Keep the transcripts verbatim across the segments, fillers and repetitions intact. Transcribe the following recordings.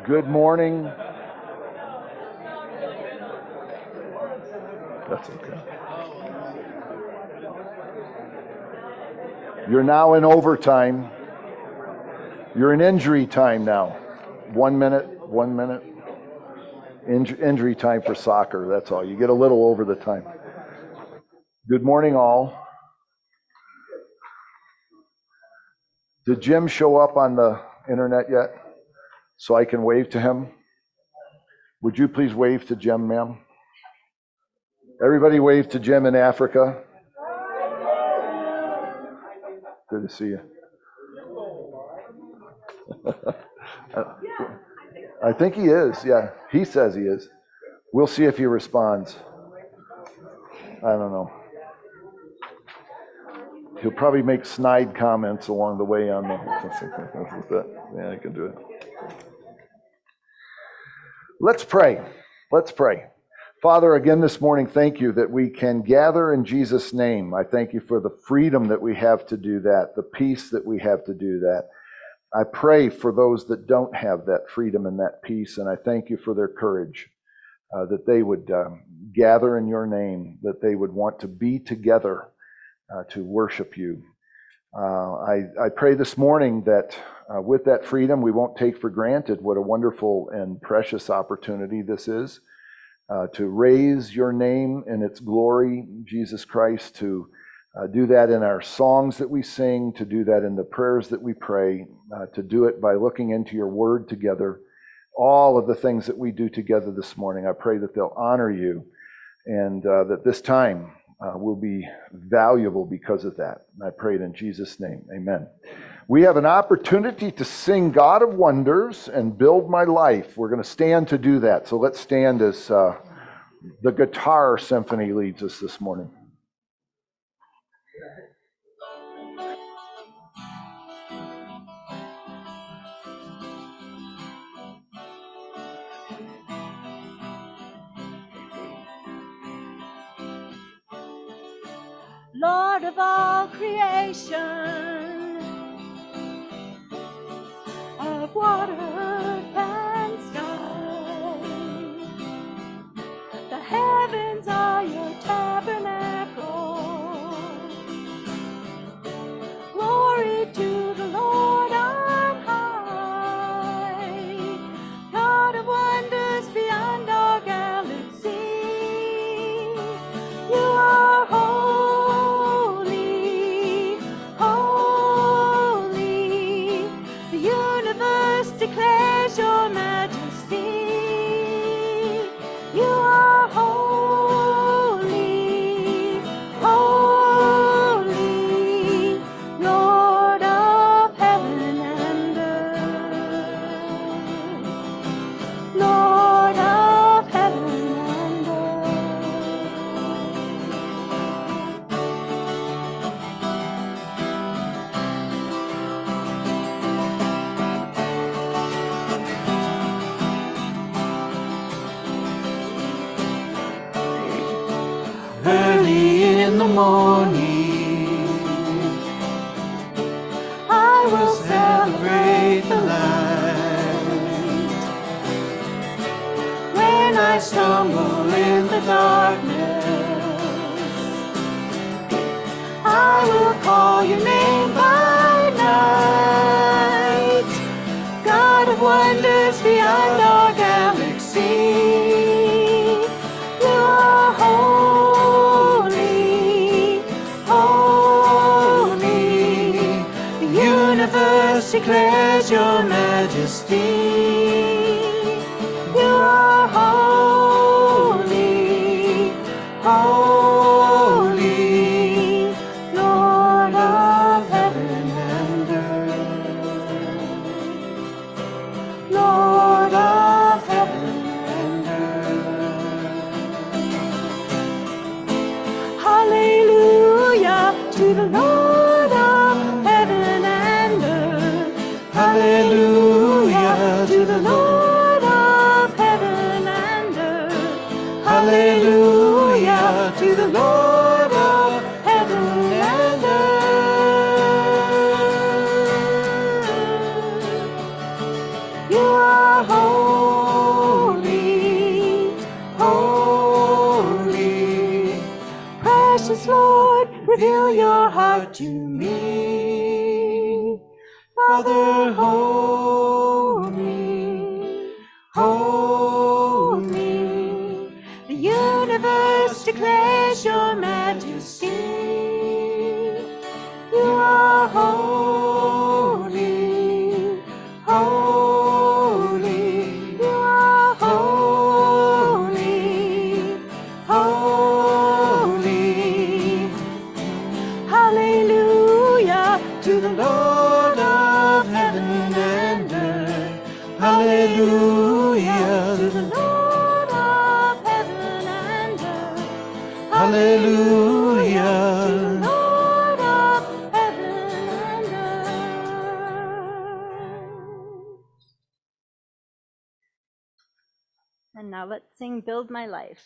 Good morning. That's okay. You're now in overtime. You're in injury time now. One minute, one minute. Inj- injury time for soccer, that's all. You get a little over the time. Good morning, all. Did Jim show up on the internet yet? So I can wave to him? Would you please wave to Jim, ma'am? Everybody wave to Jim in Africa. Good to see you. I think he is, yeah. He says he is. We'll see if he responds. I don't know. He'll probably make snide comments along the way on the... Yeah, I can do it. Let's pray. Let's pray. Father, again this morning, thank you that we can gather in Jesus' name. I thank you for the freedom that we have to do that, the peace that we have to do that. I pray for those that don't have that freedom and that peace, and I thank you for their courage, uh, that they would um, gather in your name, that they would want to be together uh, to worship you. Uh, I, I pray this morning that uh, with that freedom, we won't take for granted what a wonderful and precious opportunity this is uh, to raise your name in its glory, Jesus Christ, to uh, do that in our songs that we sing, to do that in the prayers that we pray, uh, to do it by looking into your word together. All of the things that we do together this morning, I pray that they'll honor you and uh, that this time Uh, will be valuable because of that. And I pray it in Jesus' name. Amen. We have an opportunity to sing God of Wonders and Build My Life. We're going to stand to do that. So let's stand as uh, the guitar symphony leads us this morning. Lord of all creation, of water and sky, the heavens are your tabernacle. Glory to the Lord on high, God of wonders beyond our galaxy. You are holy, holy. The universe declares your majesty. You are holy, holy, Lord of heaven and earth, Lord of heaven and Early in the morning, I will celebrate the light. When I stumble in the darkness, I will call your name by night. God of wonders beyond our galaxy. You are holy, holy. The universe declares your majesty. You are holy, holy, Lord of heaven and earth, Lord of heaven and earth. Hallelujah to the Lord of heaven and earth. hallelujah To the Lord of heaven and earth. hallelujah to the Lord of heaven and earth. You are holy. Precious Lord, reveal your heart to me. Father, hold me, hold me. The universe declares your majesty. You are holy, holy. You are holy, holy. Hallelujah to the Lord of heaven and earth. Hallelujah to the Lord of heaven and earth. Hallelujah to the Lord of heaven and earth. And now let's sing Build My Life.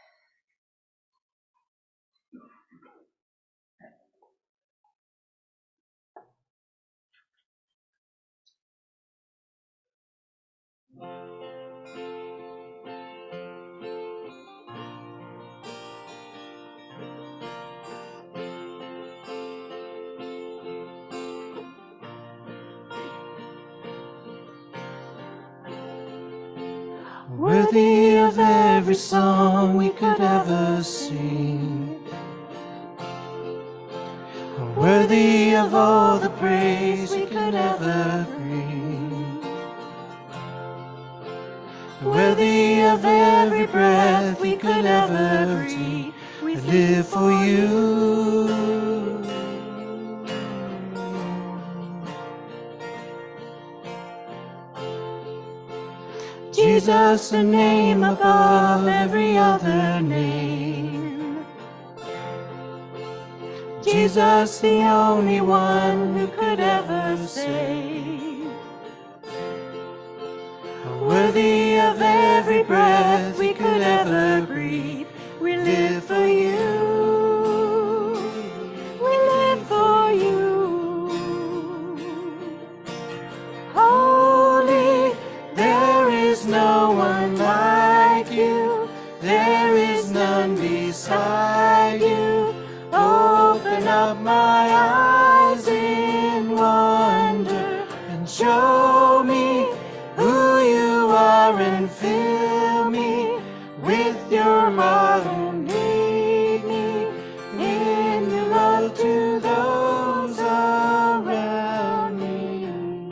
Worthy of every song we could ever sing, worthy of all the praise we could ever bring, worthy of every breath we could ever breathe. We live for you. Jesus, the name above every other name. Jesus, the only one who could ever save. Worthy of every breath we could ever breathe. We live for you. We live for you. Holy, there is no one like you. There is none beside you. Open up my eyes in wonder and show me who you are, and fill me with your heart and lead me in your love to those around me.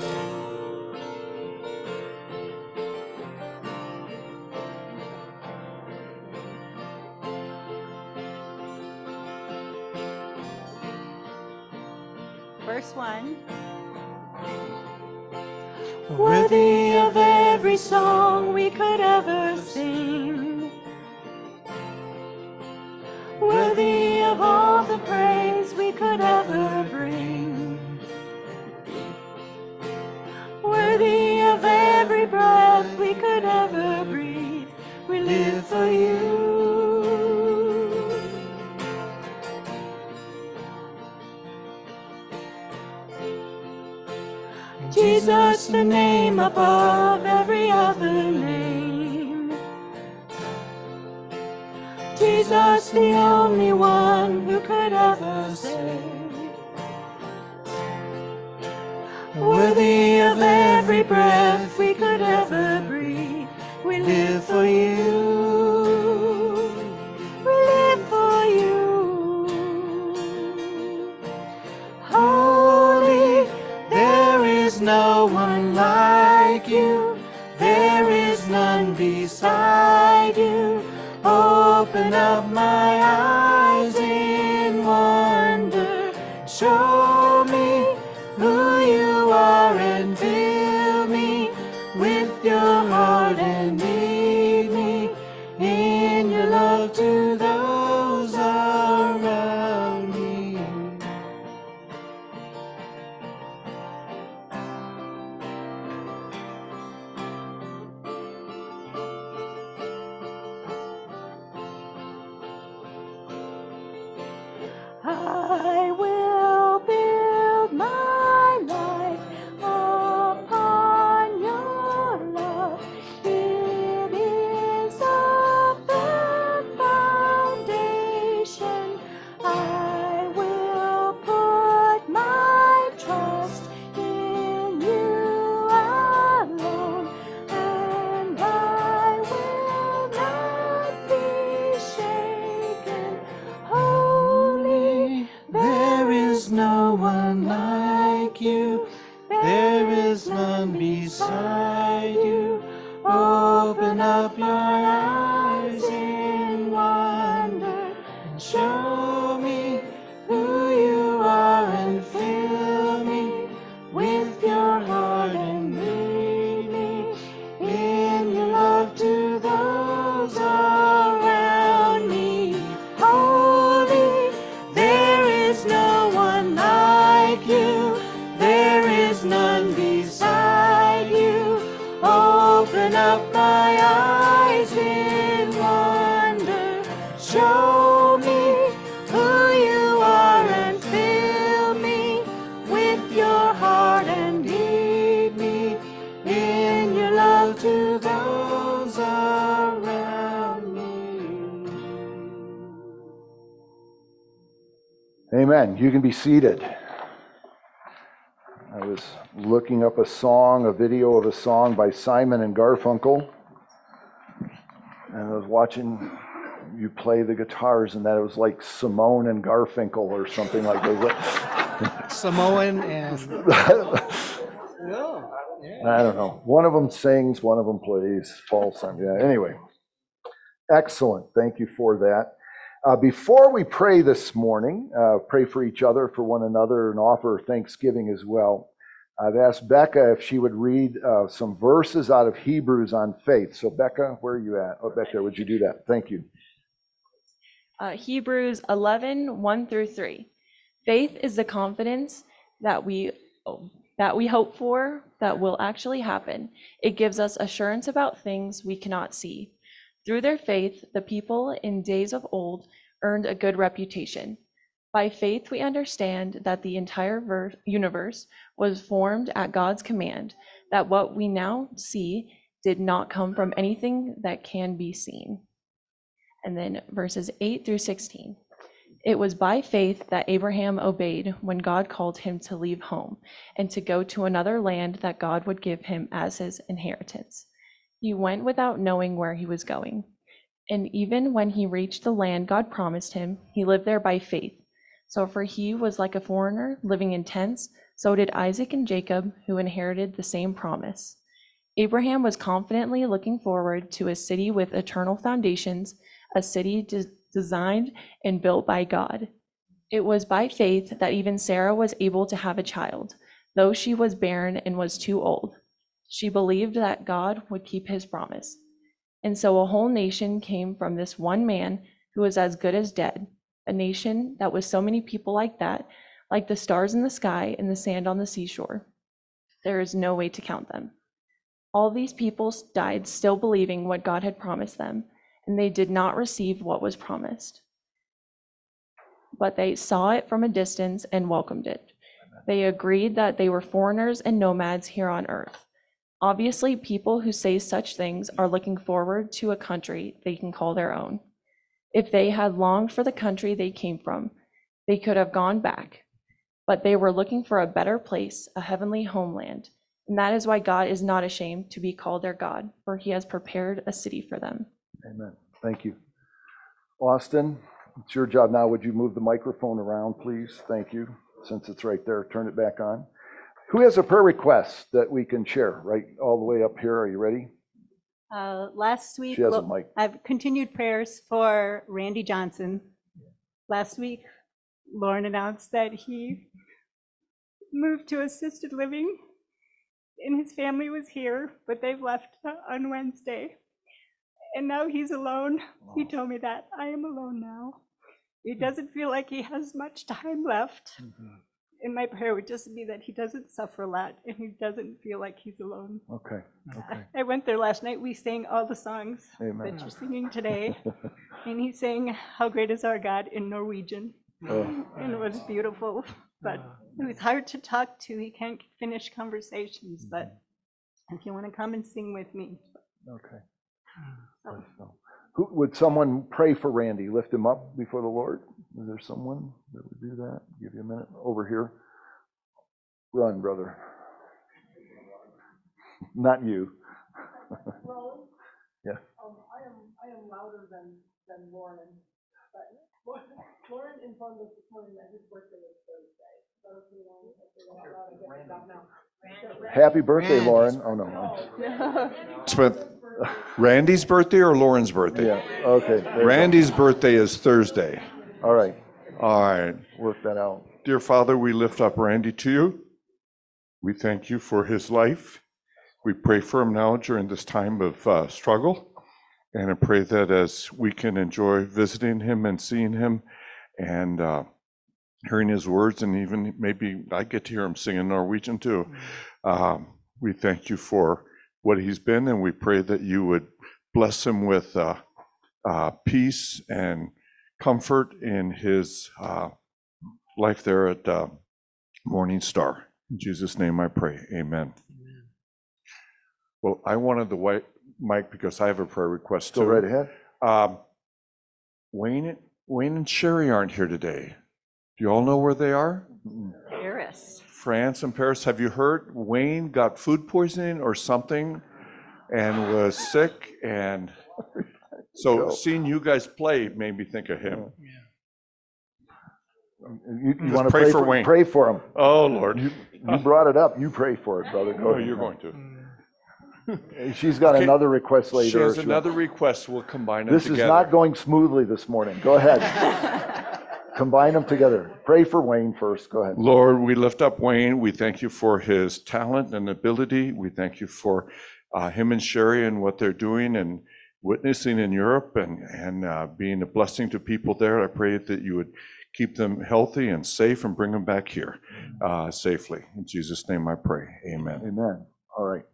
Verse one. Worthy of every song we could ever sing, worthy of all the praise we could ever bring, worthy of every breath we could ever breathe. We live for you. Jesus, the name above every other name. Jesus, the only one who could ever save. Worthy of every breath we could ever breathe. We live for you. We live for you. Holy, there is no one like you. There is none beside you. Open up my eyes in wonder. Show me who you are, and fill me with your heart, and lead me in your love to those around me. I will build my life upon your love. It is a firm foundation. I Show me who you are and fill me with your heart and lead me in your love to those around me. Holy, there is no one like you. There is none beside you. Open up my eyes in wonder. Show me who you are and fill me with your heart and lead me in your love to those around me. Amen. You can be seated. I was looking up a song, a video of a song by Simon and Garfunkel, and I was watching you play the guitars, and that it was like Simone and Garfunkel or something like that. Samoan and I don't know. One of them sings, one of them plays. Paul Simon. Yeah. Anyway, excellent. Thank you for that. Uh, before we pray this morning, uh, pray for each other, for one another, and offer thanksgiving as well. I've asked Becca if she would read uh, some verses out of Hebrews on faith. So Becca, where are you at? Oh, Becca, would you do that? Thank you. Uh, Hebrews eleven, one through three. Faith is the confidence that we that we hope for that will actually happen. It gives us assurance about things we cannot see. Through their faith, the people in days of old earned a good reputation. By faith, we understand that the entire ver- universe was formed at God's command, that what we now see did not come from anything that can be seen. And then verses eight through sixteen. It was by faith that Abraham obeyed when God called him to leave home and to go to another land that God would give him as his inheritance. He went without knowing where he was going. And even when he reached the land God promised him, he lived there by faith. So for he was like a foreigner living in tents, so did Isaac and Jacob, who inherited the same promise. Abraham was confidently looking forward to a city with eternal foundations, a city de- designed and built by God. It was by faith that even Sarah was able to have a child, though she was barren and was too old. She believed that God would keep his promise. And so a whole nation came from this one man who was as good as dead, a nation that was so many people like that, like the stars in the sky and the sand on the seashore. There is no way to count them. All these people died still believing what God had promised them, and they did not receive what was promised. But they saw it from a distance and welcomed it. They agreed that they were foreigners and nomads here on earth. Obviously, people who say such things are looking forward to a country they can call their own. If they had longed for the country they came from, they could have gone back. But they were looking for a better place, a heavenly homeland. And that is why God is not ashamed to be called their God, for he has prepared a city for them. Amen. Thank you. Austin, it's your job now. Would you move the microphone around, please? Thank you. Since it's right there, turn it back on. Who has a prayer request that we can share? Right all the way up here. Are you ready? Uh, last week, She has a Lo- mic. I've continued prayers for Randy Johnson. Last week, Lauren announced that he moved to assisted living, and his family was here, but they've left on Wednesday. And now he's alone. He told me that. I am alone now. He doesn't feel like he has much time left. Mhm. And my prayer would just be that he doesn't suffer a lot and he doesn't feel like he's alone. Okay. Okay. I went there last night. We sang all the songs Amen. that you're singing today. And he sang How Great Is Our God in Norwegian. Oh. And it was beautiful, but it was hard to talk to. He can't finish conversations, but if you want to come and sing with me. Okay. So, So, who would someone pray for Randy? Lift him up before the Lord. Is there someone that would do that? Give you a minute over here. Run, brother. Not you. Yeah. Um, I am I am louder than than Lauren, but Lauren, Lauren informed us this morning that his birthday is Thursday. So if you want to say that out loud, I get it out now. Happy birthday, Randy. Lauren. Oh no. Smith, Randy's birthday or Lauren's birthday? Yeah. Okay. there you go. Randy's birthday is Thursday. All right, All right. work that out. Dear Father, we lift up Randy to you. We thank you for his life. We pray for him now during this time of uh, struggle. And I pray that as we can enjoy visiting him and seeing him and uh, hearing his words, and even maybe I get to hear him sing in Norwegian too. Um, we thank you for what he's been, and we pray that you would bless him with uh, uh, peace and comfort in his uh, life there at uh, Morning Star. In Jesus' name I pray, amen. Amen. Well, I wanted the white mic because I have a prayer request too. Go right ahead. Um, Wayne, Wayne and Sherry aren't here today. Do you all know where they are? Paris. France and Paris. Have you heard Wayne got food poisoning or something and was sick? And so seeing you guys play made me think of him. You, you Let's want to pray pray for for Wayne. Pray for him. Oh, Lord. You, you brought it up. You pray for it, brother. Go Oh, ahead. you're going to. She's got Okay. another request later. She has She- another request. We'll combine them This together. is not going smoothly this morning. Go ahead. Combine them together. Pray for Wayne first. Go ahead. Lord, we lift up Wayne. We thank you for his talent and ability. We thank you for uh, him and Sherry and what they're doing and witnessing in Europe and, and uh, being a blessing to people there. I pray that you would keep them healthy and safe and bring them back here uh, safely. In Jesus' name I pray. Amen. Amen. All right.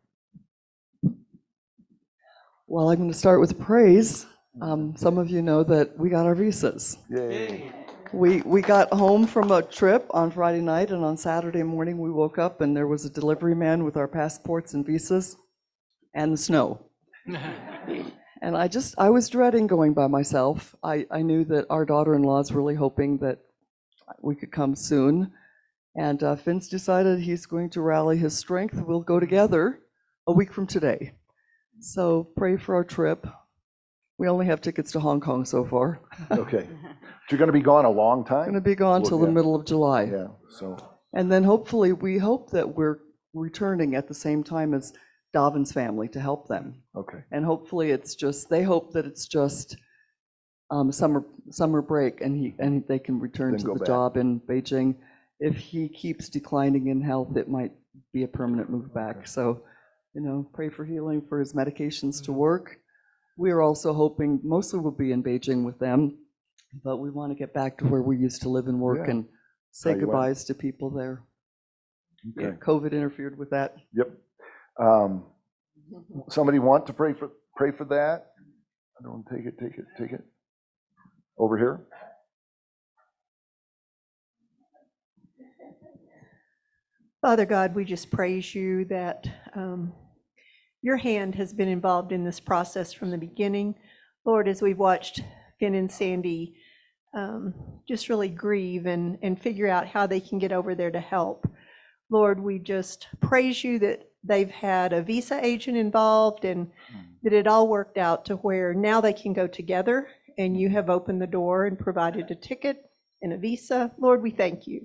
Well, I'm going to start with praise. Um, some of you know that we got our visas. Yay. We we got home from a trip on Friday night, and on Saturday morning we woke up and there was a delivery man with our passports and visas and the snow. And I just, I was dreading going by myself. I, I knew that our daughter-in-law is really hoping that we could come soon. And uh, Finn's decided he's going to rally his strength. We'll go together a week from today. So pray for our trip. We only have tickets to Hong Kong so far. Okay. You're going to be gone a long time? Going to be gone till the Yeah. middle of July. Yeah, so, And then hopefully, we hope that we're returning at the same time as Davin's family to help them. okay. And hopefully it's just, they hope that it's just um, summer, summer break and he, and they can return Then to go the back. job in Beijing. If he keeps declining in health, it might be a permanent move back. So, you know, pray for healing for his medications to work. We are also hoping, mostly we'll be in Beijing with them, but we want to get back to where we used to live and work Yeah. and say How you went. goodbyes to people there. Yeah, Okay. COVID interfered with that. Yep. Um, Somebody want to pray for, pray for that? I don't, take it, take it, take it. Over here? Father God, we just praise you that um, your hand has been involved in this process from the beginning. Lord, as we've watched Finn and Sandy um, just really grieve and, and figure out how they can get over there to help. Lord, we just praise you that they've had a visa agent involved and that it all worked out to where now they can go together and you have opened the door and provided a ticket and a visa. Lord, we thank you.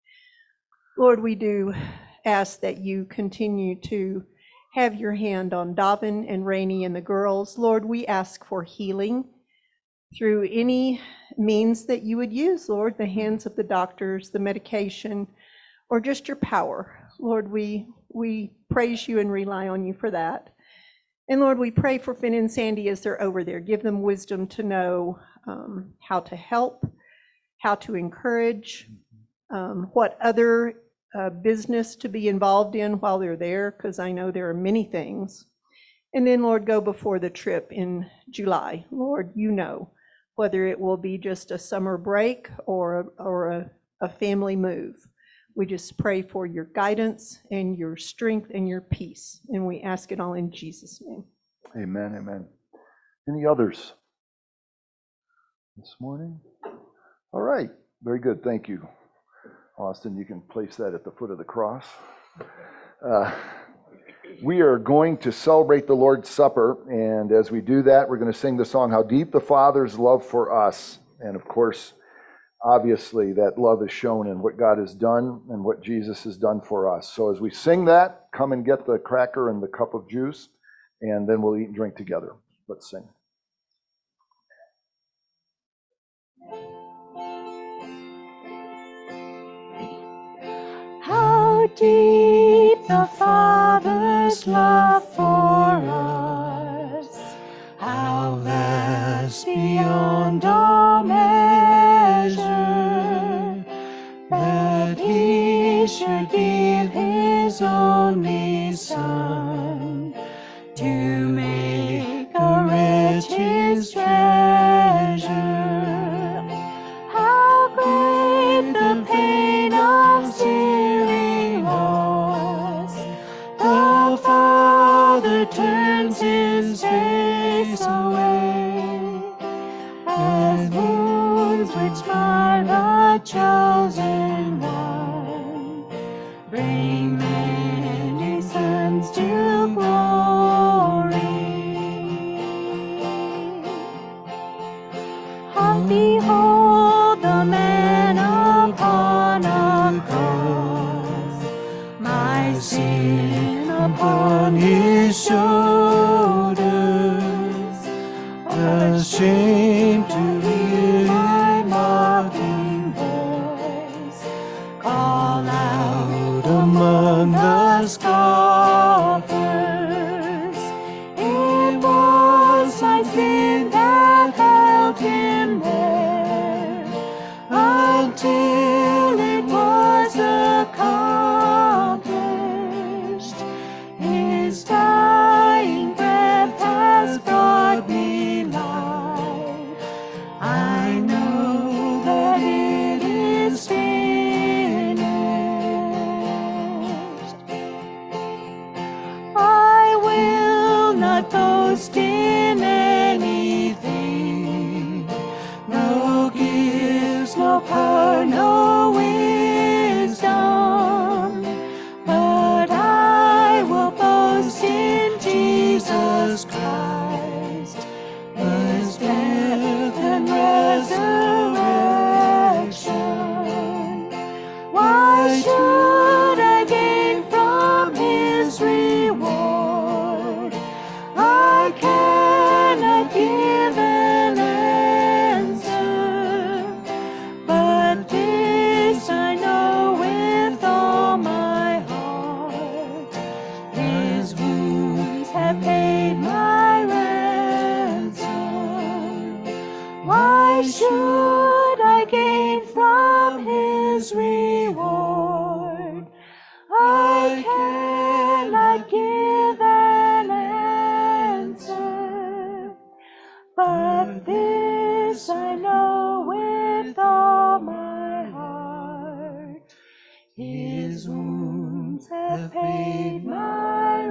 Lord, we do ask that you continue to have your hand on Davin and Rainey and the girls. Lord, we ask for healing through any means that you would use, Lord, the hands of the doctors, the medication, or just your power. Lord, we we praise you and rely on you for that. And Lord, we pray for Finn and Sandy as they're over there. Give them wisdom to know um, how to help, how to encourage, um, what other uh, business to be involved in while they're there, because I know there are many things. And then, Lord, go before the trip in July. Lord, you know whether it will be just a summer break or, a- or a, a family move. We just pray for your guidance and your strength and your peace. And we ask it all in Jesus' name. Amen, amen. Any others this morning? All right, very good, thank you. Austin, you can place that at the foot of the cross. Uh, We are going to celebrate the Lord's Supper, and as we do that, we're going to sing the song, How Deep the Father's Love for Us. And of course, obviously, that love is shown in what God has done and what Jesus has done for us. So as we sing that, come and get the cracker and the cup of juice, and then we'll eat and drink together. Let's sing. deep the Father's love for us, how vast beyond all measure, that He should give His only Son to make a wretch His treasure. How great the pain of searing loss! The Father turns His face away, as wounds which mar the chosen one bring many sons to glory. And behold the man upon a cross, my sin upon His shoulders, ashamed to hear my mocking voice call out among the scoffers. It was my sin that held Him there until it was accomplished. His dying breath has brought me life. I know that it is finished. I will not boast in anything, no gifts, no power, no wisdom, but I will boast in Jesus Christ, His death and resurrection. Why should I gain from His reward? I cannot give an answer, but this I know with all my heart: His wounds have paid my ransom. Why should I gain from His reward? I cannot give an answer, but this I know with all my heart: His wounds have paid my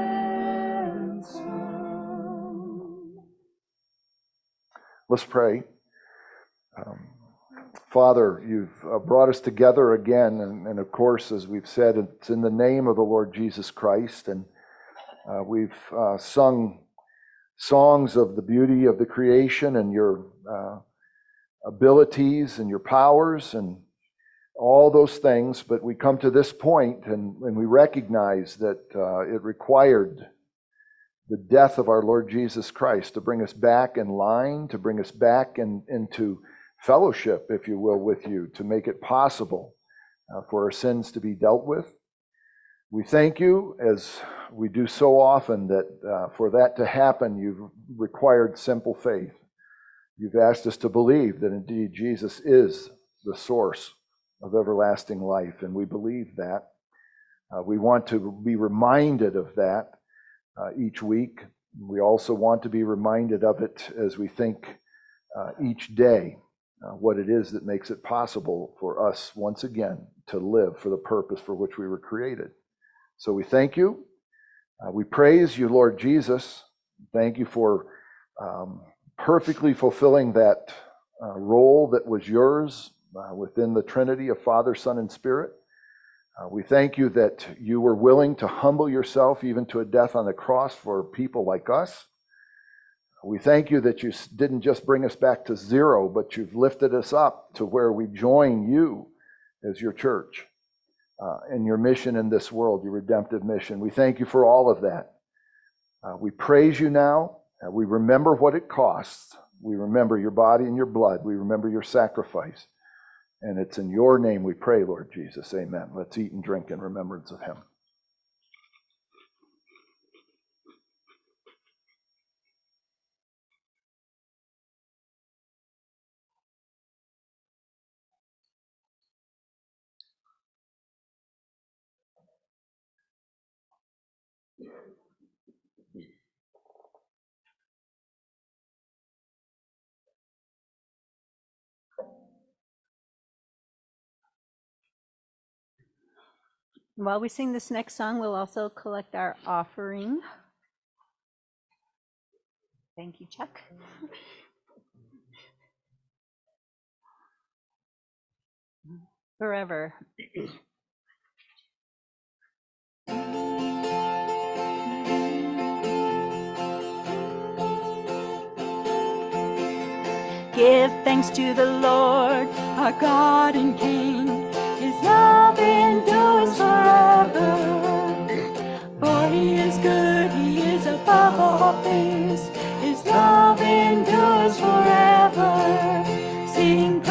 ransom. Let's pray. Um, Father, you've uh, brought us together again, and, and of course, as we've said, it's in the name of the Lord Jesus Christ, and uh, we've uh, sung songs of the beauty of the creation and your uh, abilities and your powers and all those things, but we come to this point and, and we recognize that uh, it required the death of our Lord Jesus Christ to bring us back in line, to bring us back in, into fellowship, if you will, with you, to make it possible uh, for our sins to be dealt with. We thank you, as we do so often, that uh, for that to happen, you've required simple faith. You've asked us to believe that indeed Jesus is the source of everlasting life, and we believe that. Uh, we want to be reminded of that uh, each week. We also want to be reminded of it as we think uh, each day uh, what it is that makes it possible for us once again to live for the purpose for which we were created. So we thank you. Uh, we praise you, Lord Jesus. Thank you for um, perfectly fulfilling that uh, role that was yours uh, within the Trinity of Father, Son, and Spirit. Uh, we thank you that you were willing to humble yourself even to a death on the cross for people like us. We thank you that you didn't just bring us back to zero, but you've lifted us up to where we join you as your church uh, in your mission in this world, your redemptive mission. We thank you for all of that. Uh, we praise you now. Uh, we remember what it costs. We remember your body and your blood. We remember your sacrifice. And it's in your name we pray, Lord Jesus. Amen. Let's eat and drink in remembrance of him. While we sing this next song, we'll also collect our offering. Thank you, Chuck. Forever. Give thanks to the Lord, our God and King. His love endures forever. For he is good, he is above all things. His love endures forever. Sing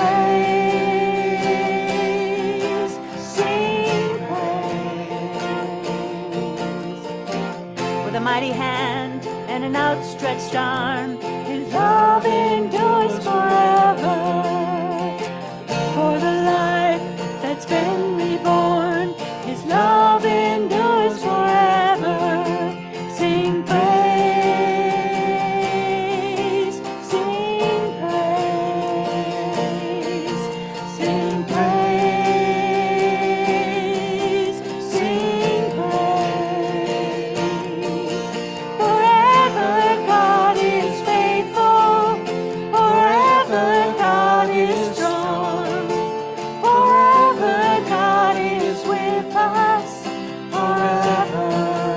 praise, sing praise. With a mighty hand and an outstretched arm, his love endures forever. For the life that's been reborn, his love endures forever. Sing praise, sing praise, sing praise, sing praise. Forever God is faithful, forever God is strong, forever God is with us, forever,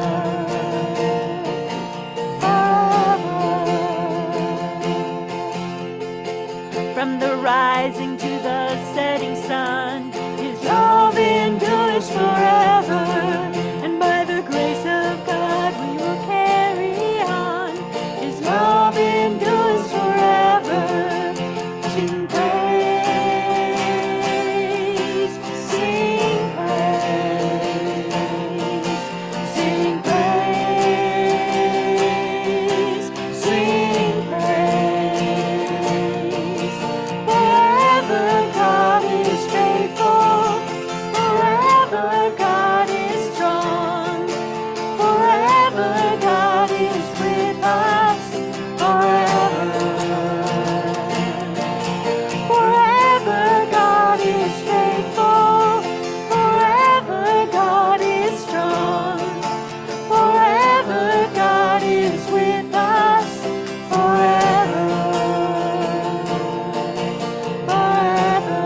forever. From the rising to the setting sun, his love endures forever, and by the grace of God we will carry on. His love endures forever. Sing praise, sing praise, sing praise, sing praise. Forever God is faithful, forever God is strong, forever God is with us, forever. Forever God is faithful, forever God is strong, forever God is with us, forever, forever.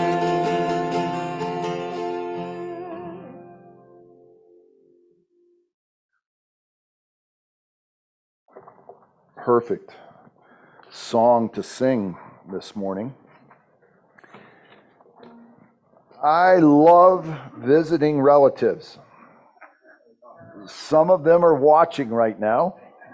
Perfect song to sing this morning. I love visiting relatives. Some of them are watching right now.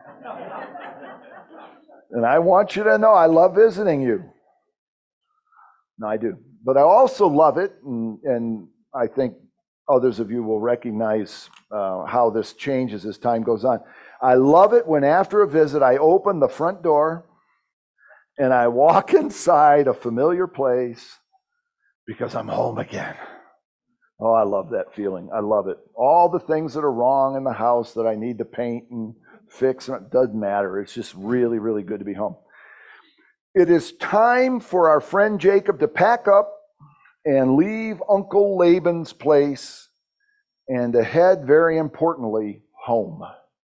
And I want you to know I love visiting you. No, I do. But I also love it, and, and I think others of you will recognize uh, how this changes as time goes on. I love it when after a visit I open the front door and I walk inside a familiar place because I'm home again. Oh, I love that feeling. I love it. All the things that are wrong in the house that I need to paint and fix, it doesn't matter. It's just really, really good to be home. It is time for our friend Jacob to pack up and leave Uncle Laban's place and to head, very importantly, home.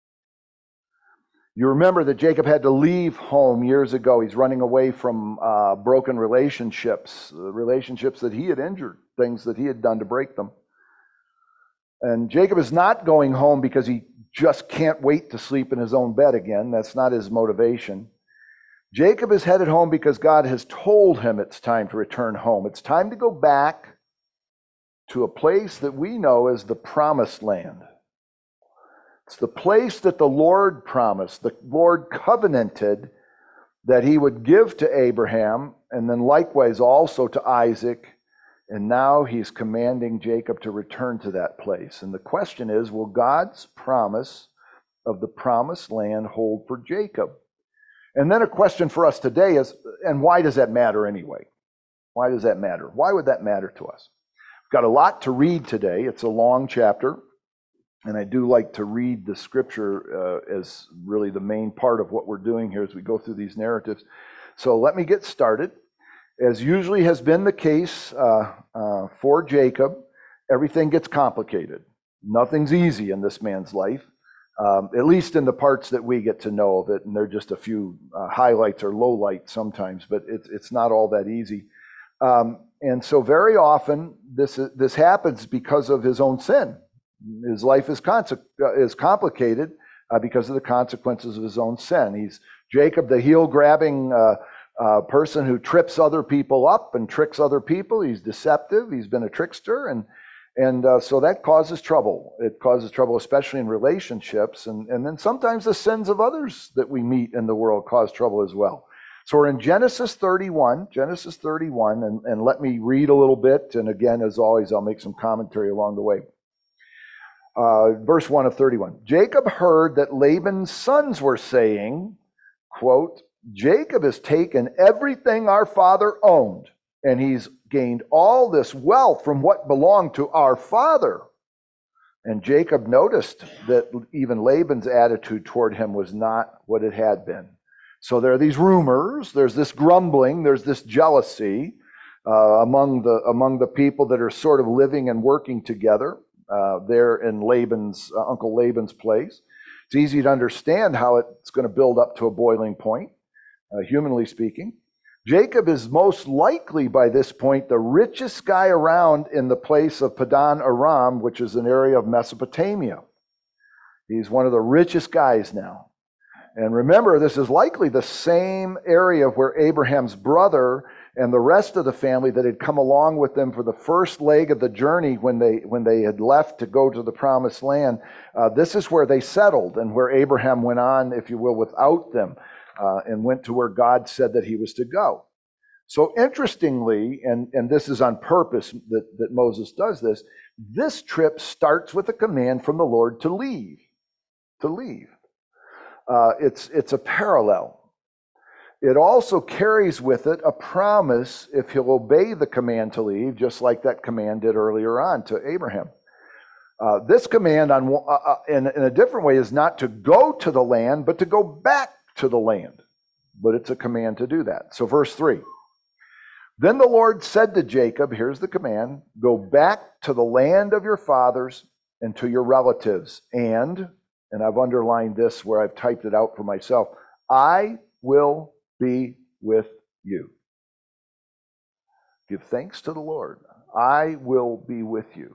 You remember that Jacob had to leave home years ago. He's running away from uh, broken relationships, uh, relationships that he had injured, things that he had done to break them. And Jacob is not going home because he just can't wait to sleep in his own bed again. That's not his motivation. Jacob is headed home because God has told him it's time to return home. It's time to go back to a place that we know as the Promised Land. It's the place that the Lord promised, the Lord covenanted that he would give to Abraham, and then likewise also to Isaac, And now he's commanding Jacob to return to that place. And the question is, will God's promise of the promised land hold for Jacob? And then a question for us today is, and why does that matter anyway? Why does that matter? Why would that matter to us? We've got a lot to read today. It's a long chapter. And I do like to read the scripture uh, as really the main part of what we're doing here as we go through these narratives. So let me get started. As usually has been the case uh, uh, for Jacob, everything gets complicated. Nothing's easy in this man's life, um, at least in the parts that we get to know of it. And they're just a few uh, highlights or lowlights sometimes, but it's it's not all that easy. Um, and so very often this this happens because of his own sin. His life is conse- is complicated uh, because of the consequences of his own sin. He's Jacob, the heel-grabbing uh, uh, person who trips other people up and tricks other people. He's deceptive. He's been a trickster, and and uh, so that causes trouble. It causes trouble, especially in relationships, and and then sometimes the sins of others that we meet in the world cause trouble as well. So we're in Genesis thirty-one, Genesis thirty-one, and, and let me read a little bit. And again, as always, I'll make some commentary along the way. Uh, verse one of thirty-one. Jacob heard that Laban's sons were saying, quote, Jacob has taken everything our father owned, and he's gained all this wealth from what belonged to our father. And Jacob noticed that even Laban's attitude toward him was not what it had been. So there are these rumors, there's this grumbling, there's this jealousy uh, among the among the people that are sort of living and working together. Uh, there in Laban's, uh, Uncle Laban's place. It's easy to understand how it's going to build up to a boiling point, uh, humanly speaking. Jacob is most likely by this point the richest guy around in the place of Padan Aram, which is an area of Mesopotamia. He's one of the richest guys now. And remember, this is likely the same area where Abraham's brother and the rest of the family that had come along with them for the first leg of the journey when they when they had left to go to the promised land, uh, this is where they settled and where Abraham went on, if you will, without them uh, and went to where God said that he was to go. So interestingly, and, and this is on purpose that, that Moses does this, this trip starts with a command from the Lord to leave, to leave. Uh, it's it's a parallel. It also carries with it a promise if he'll obey the command to leave, just like that command did earlier on to Abraham. Uh, this command on uh, uh, in, in a different way is not to go to the land, but to go back to the land. But it's a command to do that. So verse three. Then the Lord said to Jacob, here's the command, go back to the land of your fathers and to your relatives. And, and I've underlined this where I've typed it out for myself, I will be with you. Give thanks to the Lord. I will be with you.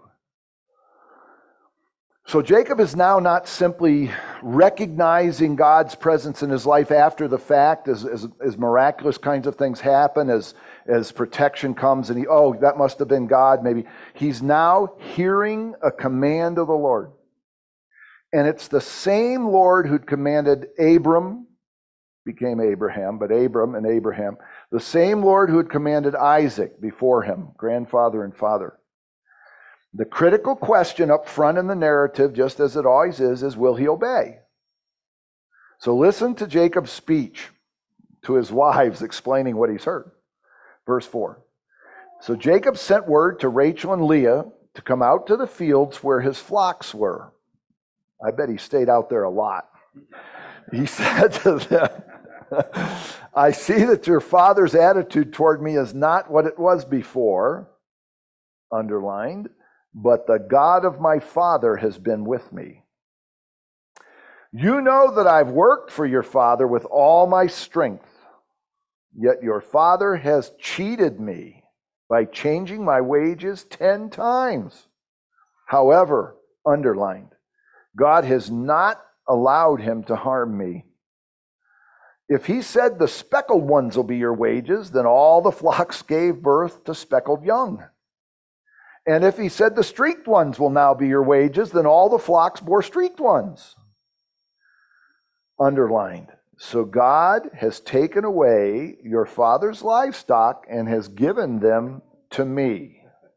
So Jacob is now not simply recognizing God's presence in his life after the fact, as, as, as miraculous kinds of things happen, as, as protection comes, and he, oh, that must have been God, maybe. He's now hearing a command of the Lord. And it's the same Lord who'd commanded Abram, became Abraham, but Abram and Abraham, the same Lord who had commanded Isaac before him, grandfather and father. The critical question up front in the narrative, just as it always is, is will he obey? So listen to Jacob's speech to his wives explaining what he's heard. Verse four. So Jacob sent word to Rachel and Leah to come out to the fields where his flocks were. I bet he stayed out there a lot. He said to them, I see that your father's attitude toward me is not what it was before, underlined, but the God of my father has been with me. You know that I've worked for your father with all my strength, yet your father has cheated me by changing my wages ten times. However, underlined, God has not allowed him to harm me. If he said the speckled ones will be your wages, then all the flocks gave birth to speckled young. And if he said the streaked ones will now be your wages, then all the flocks bore streaked ones. Underlined. So God has taken away your father's livestock and has given them to me.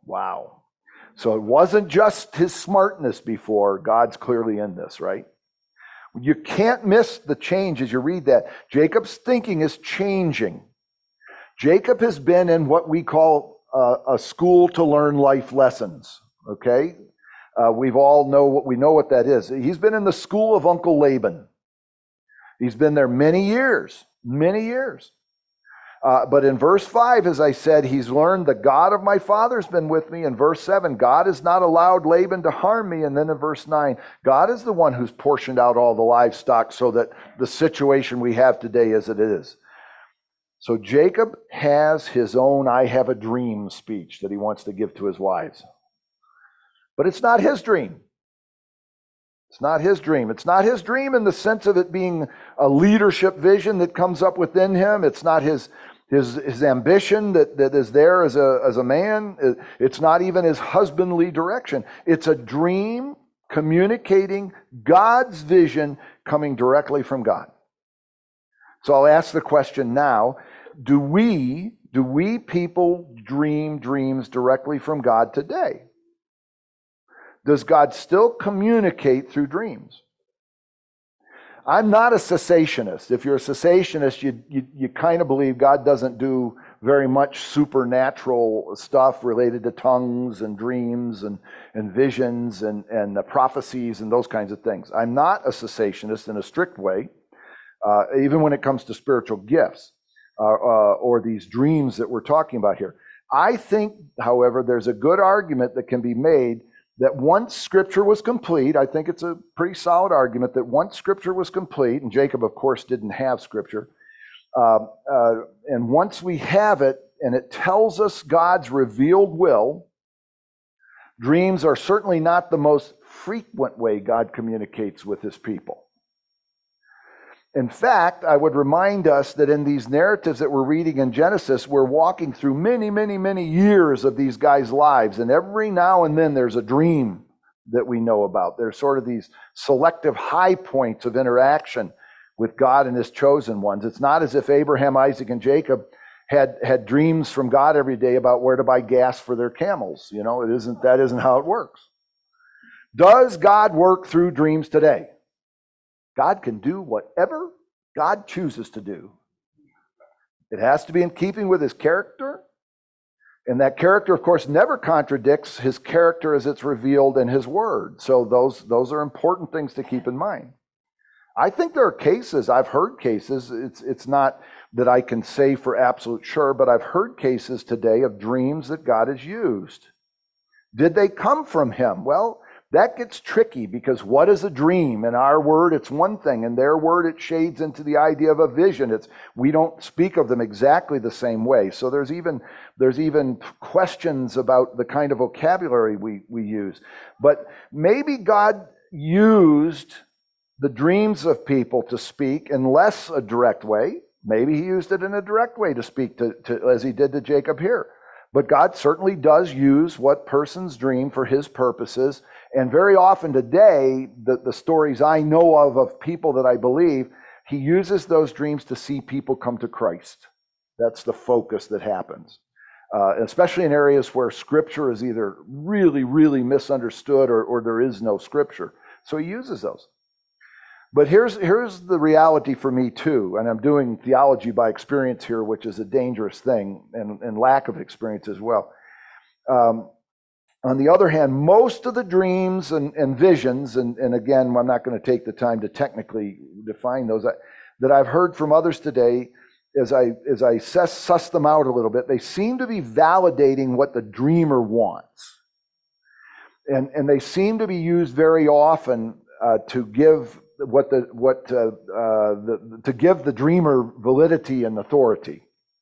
Wow. So it wasn't just his smartness before. God's clearly in this, right? You can't miss the change as you read that. Jacob's thinking is changing. Jacob has been in what we call a, a school to learn life lessons, okay? Uh, we've all know what we know what that is. He's been in the school of Uncle Laban. He's been there many years, many years. Uh, but in verse five, as I said, he's learned the God of my father's been with me. In verse seven, God has not allowed Laban to harm me. And then in verse nine, God is the one who's portioned out all the livestock so that the situation we have today is it is. So Jacob has his own I have a dream speech that he wants to give to his wives. But it's not his dream. It's not his dream. It's not his dream in the sense of it being a leadership vision that comes up within him. It's not his his his ambition that, that is there as a as a man. It's not even his husbandly direction. It's a dream communicating God's vision coming directly from God. So I'll ask the question now, do we do we people dream dreams directly from God today? Does God still communicate through dreams? I'm not a cessationist. If you're a cessationist, you, you, you kind of believe God doesn't do very much supernatural stuff related to tongues and dreams and, and visions and, and uh, prophecies and those kinds of things. I'm not a cessationist in a strict way, uh, even when it comes to spiritual gifts uh, uh, or these dreams that we're talking about here. I think, however, there's a good argument that can be made that once Scripture was complete, I think it's a pretty solid argument that once Scripture was complete, and Jacob, of course, didn't have Scripture, uh, uh, and once we have it, and it tells us God's revealed will, dreams are certainly not the most frequent way God communicates with his people. In fact, I would remind us that in these narratives that we're reading in Genesis, we're walking through many, many, many years of these guys' lives. And every now and then there's a dream that we know about. There's sort of these selective high points of interaction with God and his chosen ones. It's not as if Abraham, Isaac, and Jacob had, had dreams from God every day about where to buy gas for their camels. You know, it isn't, that isn't how it works. Does God work through dreams today? God can do whatever God chooses to do. It has to be in keeping with his character. And that character, of course, never contradicts his character as it's revealed in his word. So those, those are important things to keep in mind. I think there are cases, I've heard cases, it's, it's not that I can say for absolute sure, but I've heard cases today of dreams that God has used. Did they come from him? Well, that gets tricky because what is a dream? In our word, it's one thing. In their word, it shades into the idea of a vision. It's we don't speak of them exactly the same way. So there's even there's even questions about the kind of vocabulary we, we use. But maybe God used the dreams of people to speak in less a direct way. Maybe he used it in a direct way to speak to, to as he did to Jacob here. But God certainly does use what persons dream for his purposes. And very often today, the, the stories I know of of people that I believe, he uses those dreams to see people come to Christ. That's the focus that happens. Uh, especially in areas where Scripture is either really, really misunderstood or, or there is no Scripture. So he uses those. But here's, here's the reality for me too, and I'm doing theology by experience here, which is a dangerous thing, and, and lack of experience as well. Um, on the other hand, most of the dreams and, and visions, and, and again, I'm not going to take the time to technically define those, that I've heard from others today, as I, as I suss, suss them out a little bit, they seem to be validating what the dreamer wants. And, and they seem to be used very often uh, to give what the what uh, uh, the, to give the dreamer validity and authority.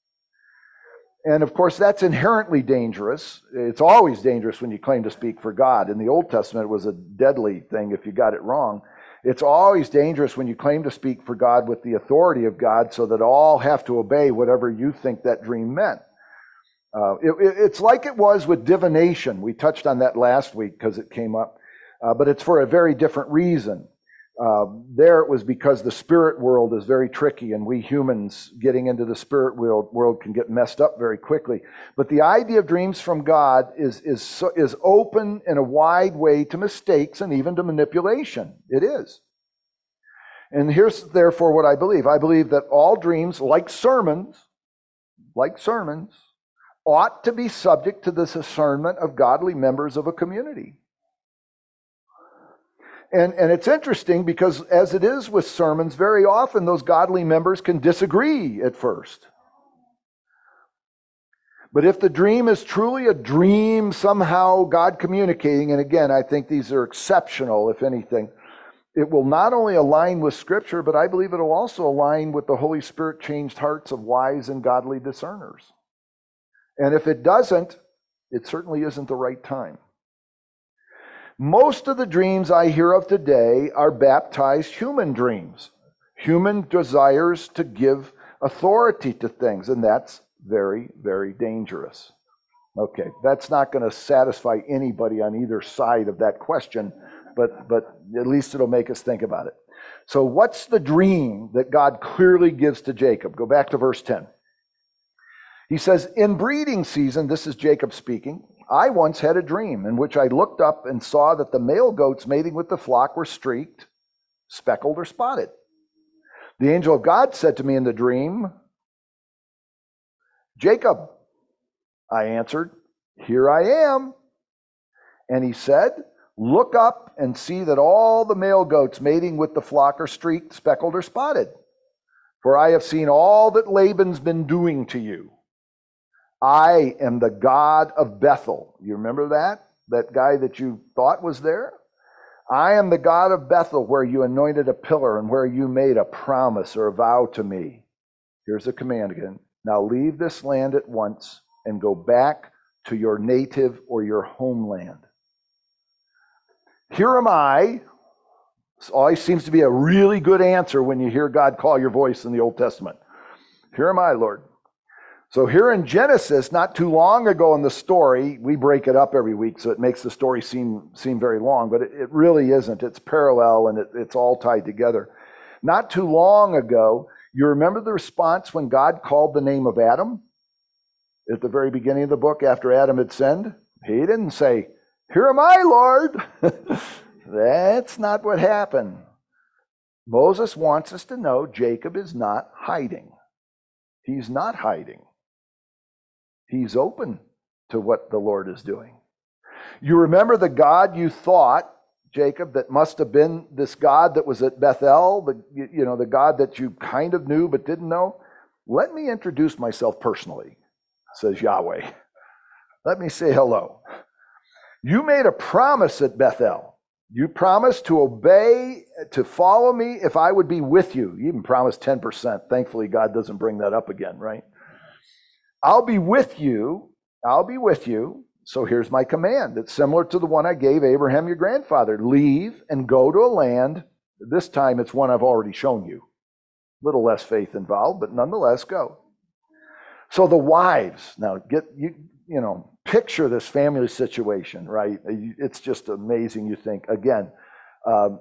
And of course, that's inherently dangerous. It's always dangerous when you claim to speak for God. In the Old Testament, it was a deadly thing if you got it wrong. It's always dangerous when you claim to speak for God with the authority of God so that all have to obey whatever you think that dream meant. Uh, it, it's like it was with divination. We touched on that last week because it came up. Uh, but it's for a very different reason. Uh, there it was because the spirit world is very tricky, and we humans getting into the spirit world, world can get messed up very quickly. But the idea of dreams from God is, is, so, is open in a wide way to mistakes and even to manipulation. It is. And here's therefore what I believe. I believe that all dreams, like sermons, like sermons, ought to be subject to the discernment of godly members of a community. And, and it's interesting because as it is with sermons, very often those godly members can disagree at first. But if the dream is truly a dream, somehow God communicating, and again, I think these are exceptional, if anything, it will not only align with Scripture, but I believe it will also align with the Holy Spirit changed hearts of wise and godly discerners. And if it doesn't, it certainly isn't the right time. Most of the dreams I hear of today are baptized human dreams, human desires to give authority to things, and that's very, very dangerous. Okay, that's not going to satisfy anybody on either side of that question, but, but at least it'll make us think about it. So what's the dream that God clearly gives to Jacob? Go back to verse ten. He says, in breeding season, this is Jacob speaking, I once had a dream in which I looked up and saw that the male goats mating with the flock were streaked, speckled, or spotted. The angel of God said to me in the dream, Jacob. I answered, here I am. And he said, look up and see that all the male goats mating with the flock are streaked, speckled, or spotted. For I have seen all that Laban's been doing to you. I am the God of Bethel. You remember that? That guy that you thought was there? I am the God of Bethel, where you anointed a pillar and where you made a promise or a vow to me. Here's the command again. Now leave this land at once and go back to your native or your homeland. Here am I. This always seems to be a really good answer when you hear God call your voice in the Old Testament. Here am I, Lord. So here in Genesis, not too long ago in the story, we break it up every week, so it makes the story seem, seem very long, but it, it really isn't. It's parallel and it, it's all tied together. Not too long ago, you remember the response when God called the name of Adam? At the very beginning of the book, after Adam had sinned? He didn't say, here am I, Lord. That's not what happened. Moses wants us to know Jacob is not hiding. He's not hiding. He's open to what the Lord is doing. You remember the God you thought, Jacob, that must have been this God that was at Bethel, the, you know, the God that you kind of knew but didn't know? Let me introduce myself personally, says Yahweh. Let me say hello. You made a promise at Bethel. You promised to obey, to follow me if I would be with you. You even promised ten percent. Thankfully, God doesn't bring that up again, right? I'll be with you. I'll be with you. So here's my command. It's similar to the one I gave Abraham, your grandfather. Leave and go to a land. This time it's one I've already shown you. A little less faith involved, but nonetheless, go. So the wives, now get you, you know, picture this family situation, right? It's just amazing. You think, again, um,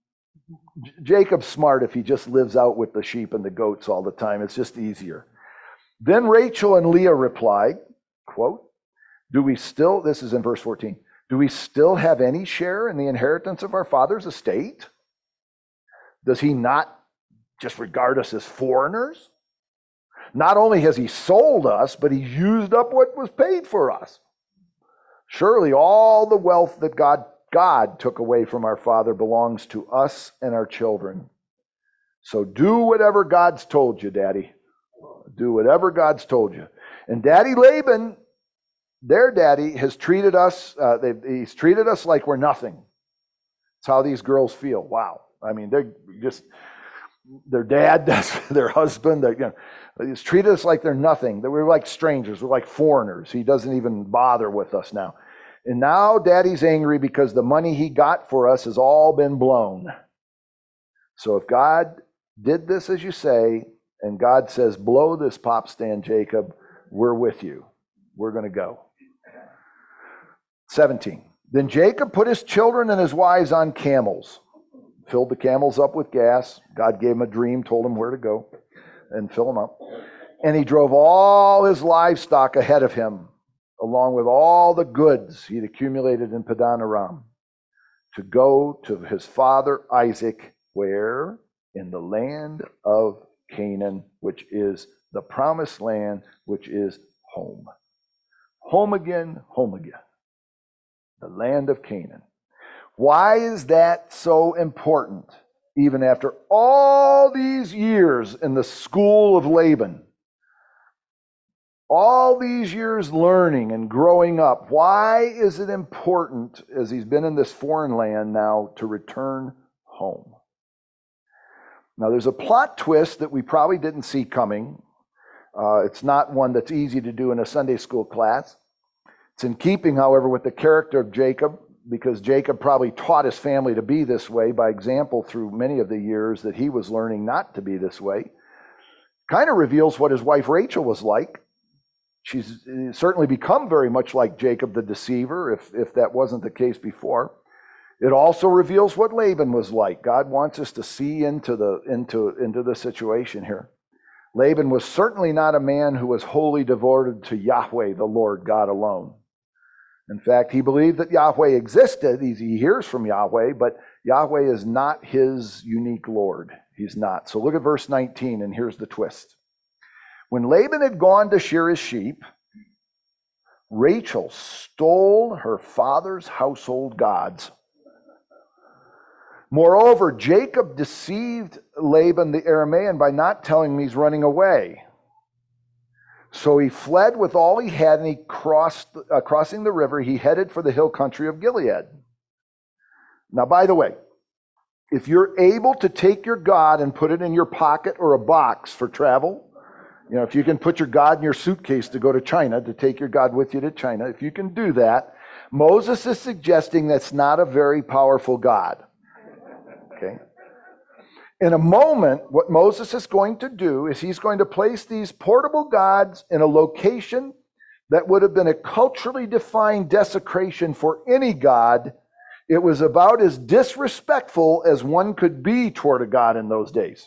Jacob's smart if he just lives out with the sheep and the goats all the time. It's just easier. Then Rachel and Leah replied, quote, do we still, this is in verse fourteen, do we still have any share in the inheritance of our father's estate? Does he not just regard us as foreigners? Not only has he sold us, but he's used up what was paid for us. Surely all the wealth that God, God took away from our father belongs to us and our children. So do whatever God's told you, Daddy. Do whatever God's told you. And Daddy Laban, their daddy, has treated us, uh, he's treated us like we're nothing. That's how these girls feel. Wow. I mean, they're just, their dad, does, their husband, you know, he's treated us like they're nothing. That we're like strangers. We're like foreigners. He doesn't even bother with us now. And now Daddy's angry because the money he got for us has all been blown. So if God did this as you say, and God says, blow this pop stand, Jacob, we're with you. We're going to go. seventeen. Then Jacob put his children and his wives on camels, filled the camels up with gas. God gave him a dream, told him where to go and fill them up. And he drove all his livestock ahead of him, along with all the goods he'd accumulated in Padan Aram, to go to his father Isaac, where? In the land of Canaan, which is the promised land, which is home. Home again, home again. The land of Canaan. Why is that so important, even after all these years in the school of Laban? All these years learning and growing up, why is it important, as he's been in this foreign land now, to return home? Now, there's a plot twist that we probably didn't see coming. Uh, it's not one that's easy to do in a Sunday school class. It's in keeping, however, with the character of Jacob, because Jacob probably taught his family to be this way by example through many of the years that he was learning not to be this way. Kind of reveals what his wife Rachel was like. She's certainly become very much like Jacob the deceiver, if, if that wasn't the case before. It also reveals what Laban was like. God wants us to see into the, into, into the situation here. Laban was certainly not a man who was wholly devoted to Yahweh, the Lord God alone. In fact, he believed that Yahweh existed. He, he hears from Yahweh, but Yahweh is not his unique Lord. He's not. So look at verse nineteen, and here's the twist. When Laban had gone to shear his sheep, Rachel stole her father's household gods. Moreover, Jacob deceived Laban the Aramean by not telling him he's running away. So he fled with all he had, and he crossed, uh, crossing the river, he headed for the hill country of Gilead. Now, by the way, if you're able to take your God and put it in your pocket or a box for travel, you know, if you can put your God in your suitcase to go to China, to take your God with you to China, if you can do that, Moses is suggesting that's not a very powerful God. Okay? In a moment, what Moses is going to do is he's going to place these portable gods in a location that would have been a culturally defined desecration for any god. It was about as disrespectful as one could be toward a god in those days.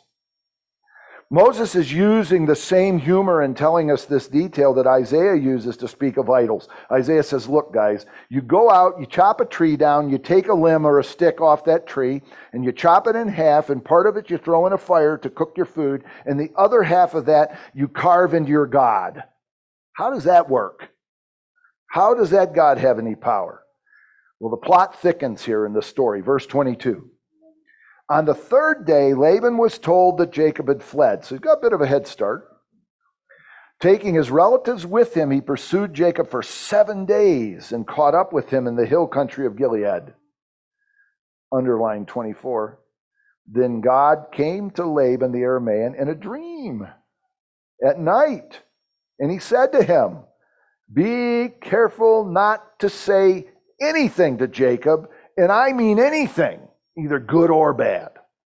Moses is using the same humor in telling us this detail that Isaiah uses to speak of idols. Isaiah says, look, guys, you go out, you chop a tree down, you take a limb or a stick off that tree, and you chop it in half, and part of it you throw in a fire to cook your food, and the other half of that you carve into your God. How does that work? How does that God have any power? Well, the plot thickens here in the story. Verse twenty-two. On the third day, Laban was told that Jacob had fled. So he's got a bit of a head start. Taking his relatives with him, he pursued Jacob for seven days and caught up with him in the hill country of Gilead. Underline twenty-four. Then God came to Laban the Aramean in a dream at night. And he said to him, be careful not to say anything to Jacob, and I mean anything, either good or bad.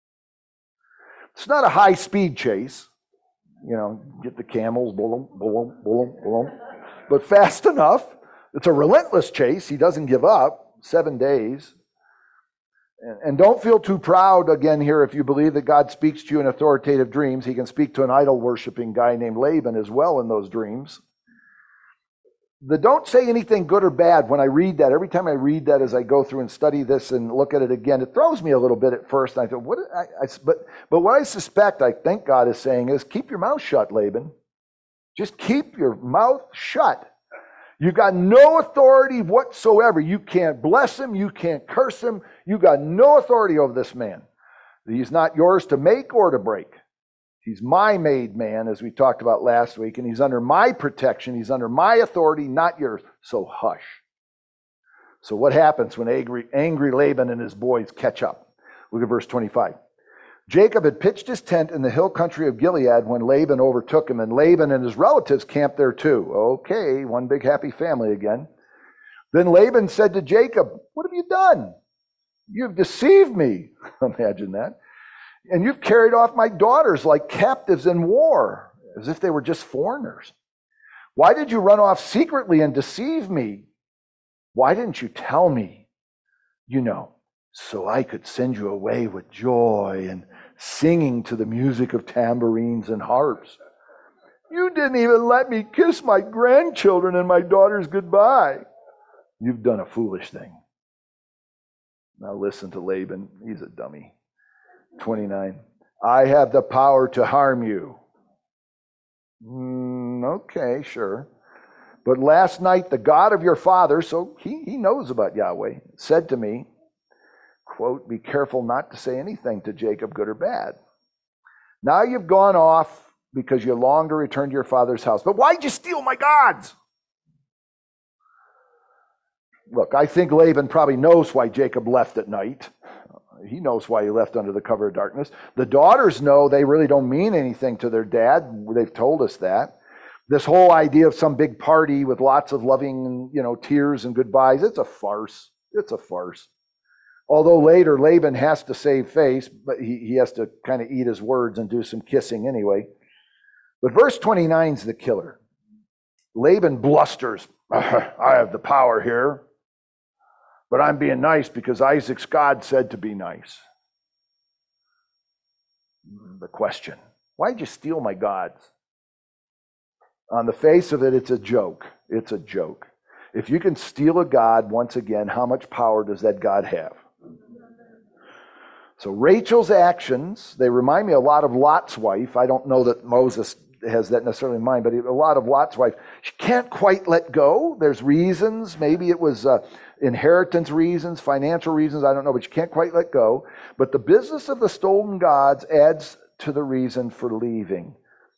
It's not a high-speed chase. You know, get the camels, boom, boom, boom, boom, but fast enough. It's a relentless chase. He doesn't give up. Seven days. And, and don't feel too proud again here if you believe that God speaks to you in authoritative dreams. He can speak to an idol-worshiping guy named Laban as well in those dreams. The don't say anything good or bad, when I read that, every time I read that as I go through and study this and look at it again, it throws me a little bit at first. And I thought, what? I, I, but, but what I suspect, I think God is saying is, keep your mouth shut, Laban. Just keep your mouth shut. You got no authority whatsoever. You can't bless him. You can't curse him. You got no authority over this man. He's not yours to make or to break. He's my made man, as we talked about last week, and he's under my protection. He's under my authority, not yours. So hush. So what happens when angry, angry Laban and his boys catch up? Look at verse twenty-five. Jacob had pitched his tent in the hill country of Gilead when Laban overtook him, and Laban and his relatives camped there too. Okay, one big happy family again. Then Laban said to Jacob, what have you done? You've deceived me. Imagine that. And you've carried off my daughters like captives in war, as if they were just foreigners. Why did you run off secretly and deceive me? Why didn't you tell me? You know, so I could send you away with joy and singing to the music of tambourines and harps. You didn't even let me kiss my grandchildren and my daughters goodbye. You've done a foolish thing. Now listen to Laban. He's a dummy. twenty-nine. I have the power to harm you. Mm, okay, sure. But last night the God of your father, so he, he knows about Yahweh, said to me, quote, be careful not to say anything to Jacob, good or bad. Now you've gone off because you long to return to your father's house. But why'd you steal my gods? Look, I think Laban probably knows why Jacob left at night. He knows why he left under the cover of darkness. The daughters know they really don't mean anything to their dad. They've told us that. This whole idea of some big party with lots of loving, you know, tears and goodbyes, it's a farce. It's a farce. Although later Laban has to save face, but he, he has to kind of eat his words and do some kissing anyway. But verse twenty-nine is the killer. Laban blusters. I have the power here, but I'm being nice because Isaac's God said to be nice. The question, why'd you steal my gods? On the face of it, it's a joke. It's a joke. If you can steal a god, once again, how much power does that god have? So Rachel's actions, they remind me a lot of Lot's wife. I don't know that Moses has that necessarily in mind, but a lot of Lot's wife. She can't quite let go. There's reasons. Maybe it was uh, inheritance reasons, financial reasons. I don't know, but she can't quite let go. But the business of the stolen gods adds to the reason for leaving.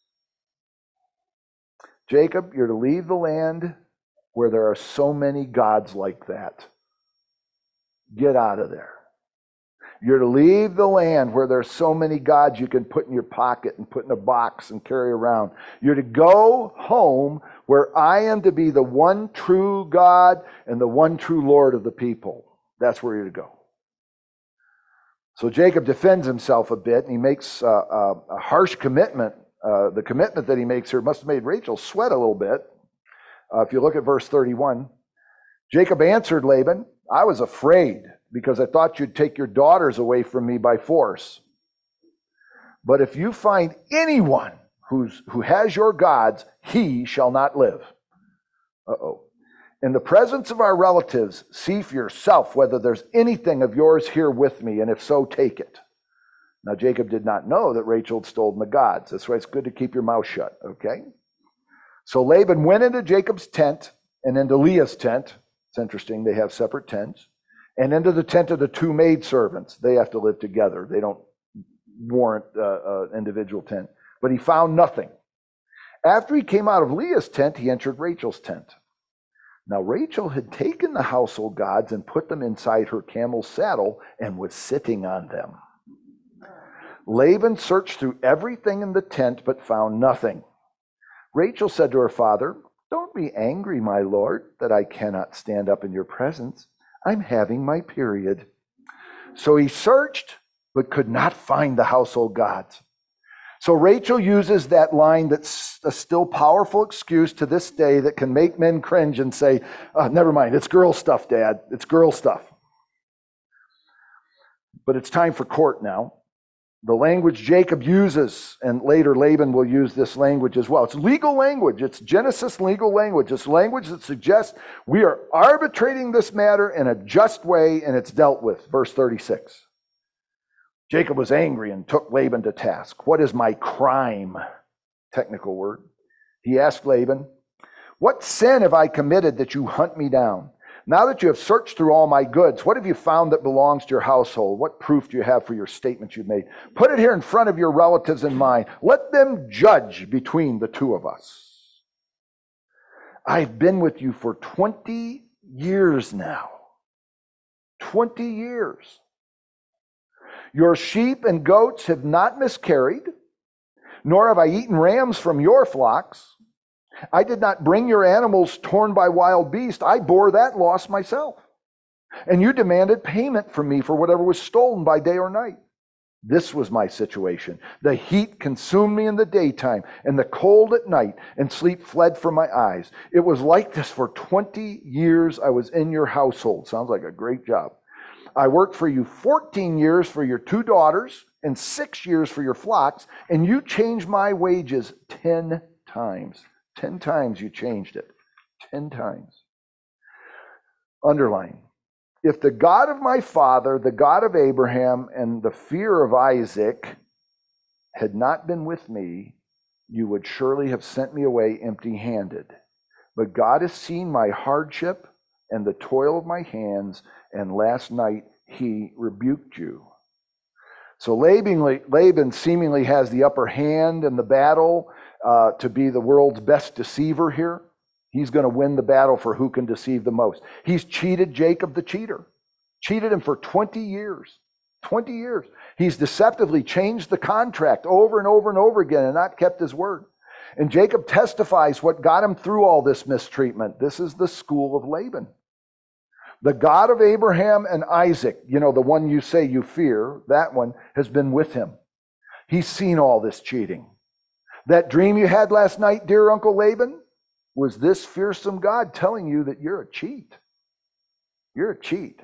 Jacob, you're to leave the land where there are so many gods like that. Get out of there. You're to leave the land where there are so many gods you can put in your pocket and put in a box and carry around. You're to go home where I am to be the one true God and the one true Lord of the people. That's where you're to go. So Jacob defends himself a bit, and he makes uh, a, a harsh commitment. Uh, the commitment that he makes here must have made Rachel sweat a little bit. Uh, if you look at verse thirty-one, Jacob answered Laban, I was afraid because I thought you'd take your daughters away from me by force. But if you find anyone who's, who has your gods, he shall not live. Uh-oh. In the presence of our relatives, see for yourself whether there's anything of yours here with me, and if so, take it. Now, Jacob did not know that Rachel had stolen the gods. That's why it's good to keep your mouth shut, okay? So Laban went into Jacob's tent and into Leah's tent. It's interesting, they have separate tents. And into the tent of the two maidservants. They have to live together. They don't warrant an uh, uh, individual tent. But he found nothing. After he came out of Leah's tent, he entered Rachel's tent. Now Rachel had taken the household gods and put them inside her camel's saddle and was sitting on them. Laban searched through everything in the tent but found nothing. Rachel said to her father, don't be angry, my lord, that I cannot stand up in your presence. I'm having my period. So he searched but could not find the household gods. So Rachel uses that line that's a still powerful excuse to this day that can make men cringe and say, oh, never mind, it's girl stuff, Dad. It's girl stuff. But it's time for court now. The language Jacob uses, and later Laban will use this language as well. It's legal language. It's Genesis legal language. It's language that suggests we are arbitrating this matter in a just way, and it's dealt with. Verse thirty-six. Jacob was angry and took Laban to task. What is my crime? Technical word. He asked Laban, what sin have I committed that you hunt me down? Now that you have searched through all my goods, what have you found that belongs to your household? What proof do you have for your statements you've made? Put it here in front of your relatives and mine. Let them judge between the two of us. I've been with you for twenty years now. twenty years. Your sheep and goats have not miscarried, nor have I eaten rams from your flocks. I did not bring your animals torn by wild beasts. I bore that loss myself. And you demanded payment from me for whatever was stolen by day or night. This was my situation. The heat consumed me in the daytime, and the cold at night, and sleep fled from my eyes. It was like this for twenty years I was in your household. Sounds like a great job. I worked for you fourteen years for your two daughters and six years for your flocks, and you changed my wages ten times. Ten times you changed it. Ten times. Underline. If the God of my father, the God of Abraham, and the fear of Isaac had not been with me, you would surely have sent me away empty-handed. But God has seen my hardship and the toil of my hands, and last night he rebuked you. So Laban, Laban seemingly has the upper hand in the battle uh, to be the world's best deceiver here. He's going to win the battle for who can deceive the most. He's cheated Jacob the cheater, cheated him for twenty years. twenty years. He's deceptively changed the contract over and over and over again and not kept his word. And Jacob testifies what got him through all this mistreatment. This is the school of Laban. The God of Abraham and Isaac, you know, the one you say you fear, that one has been with him. He's seen all this cheating. That dream you had last night, dear Uncle Laban, was this fearsome God telling you that you're a cheat. You're a cheat.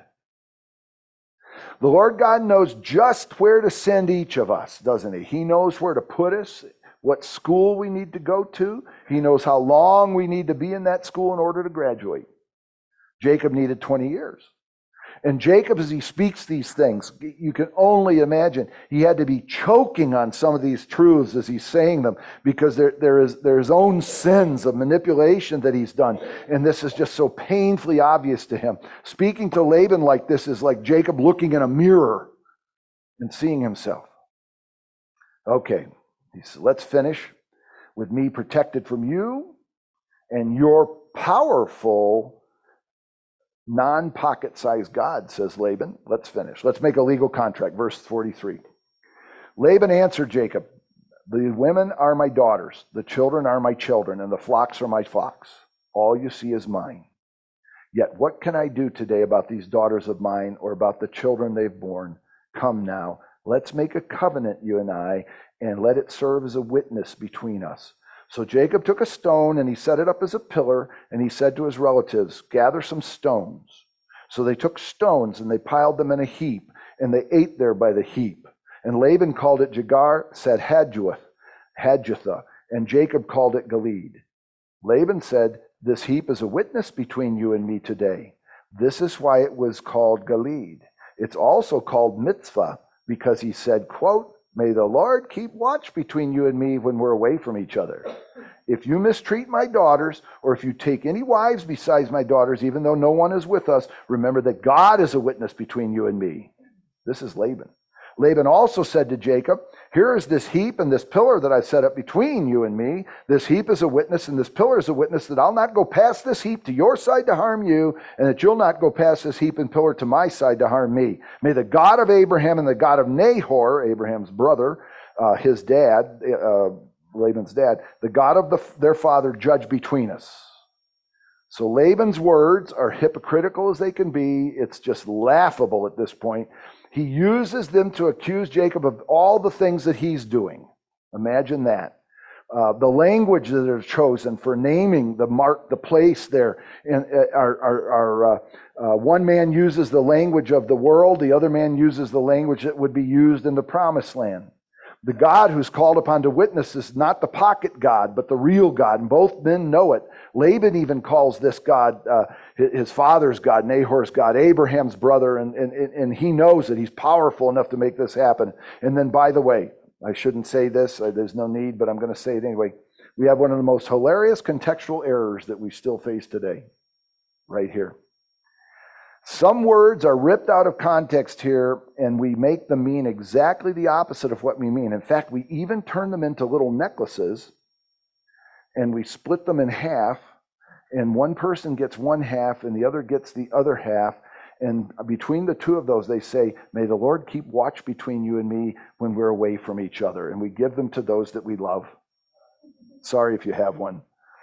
The Lord God knows just where to send each of us, doesn't he? He knows where to put us, what school we need to go to. He knows how long we need to be in that school in order to graduate. Jacob needed twenty years. And Jacob, as he speaks these things, you can only imagine he had to be choking on some of these truths as he's saying them, because there, there is there his own sins of manipulation that he's done. And this is just so painfully obvious to him. Speaking to Laban like this is like Jacob looking in a mirror and seeing himself. Okay, let's finish with me protected from you and your powerful non-pocket-sized God, says Laban. Let's finish. Let's make a legal contract. Verse forty-three. Laban answered Jacob, the women are my daughters, the children are my children, and the flocks are my flocks. All you see is mine. Yet what can I do today about these daughters of mine or about the children they've borne? Come now, let's make a covenant, you and I, and let it serve as a witness between us. So Jacob took a stone and he set it up as a pillar, and he said to his relatives, gather some stones. So they took stones and they piled them in a heap, and they ate there by the heap. And Laban called it Jegar, said Hadjuth, Hadjutha, and Jacob called it Gilead. Laban said, this heap is a witness between you and me today. This is why it was called Gilead. It's also called Mitzvah, because he said, quote, may the Lord keep watch between you and me when we're away from each other. If you mistreat my daughters, or if you take any wives besides my daughters, even though no one is with us, remember that God is a witness between you and me. This is Laban. Laban also said to Jacob, here is this heap and this pillar that I set up between you and me. This heap is a witness and this pillar is a witness that I'll not go past this heap to your side to harm you, and that you'll not go past this heap and pillar to my side to harm me. May the God of Abraham and the God of Nahor, Abraham's brother, uh, his dad, uh, Laban's dad, the God of the, their father, judge between us. So Laban's words are hypocritical as they can be. It's just laughable at this point. He uses them to accuse Jacob of all the things that he's doing. Imagine that. Uh, the language that are chosen for naming the mark, the place there, and uh, are, are, are uh, uh, one man uses the language of the world, the other man uses the language that would be used in the promised land. The God who's called upon to witness is not the pocket God, but the real God, and both men know it. Laban even calls this God uh, his father's God, Nahor's God, Abraham's brother, and, and, and he knows that he's powerful enough to make this happen. And then, by the way, I shouldn't say this, uh, there's no need, but I'm going to say it anyway. We have one of the most hilarious contextual errors that we still face today, right here. Some words are ripped out of context here, and we make them mean exactly the opposite of what we mean. In fact, we even turn them into little necklaces, and we split them in half, and one person gets one half, and the other gets the other half. And between the two of those, they say, may the Lord keep watch between you and me when we're away from each other. And we give them to those that we love. Sorry if you have one.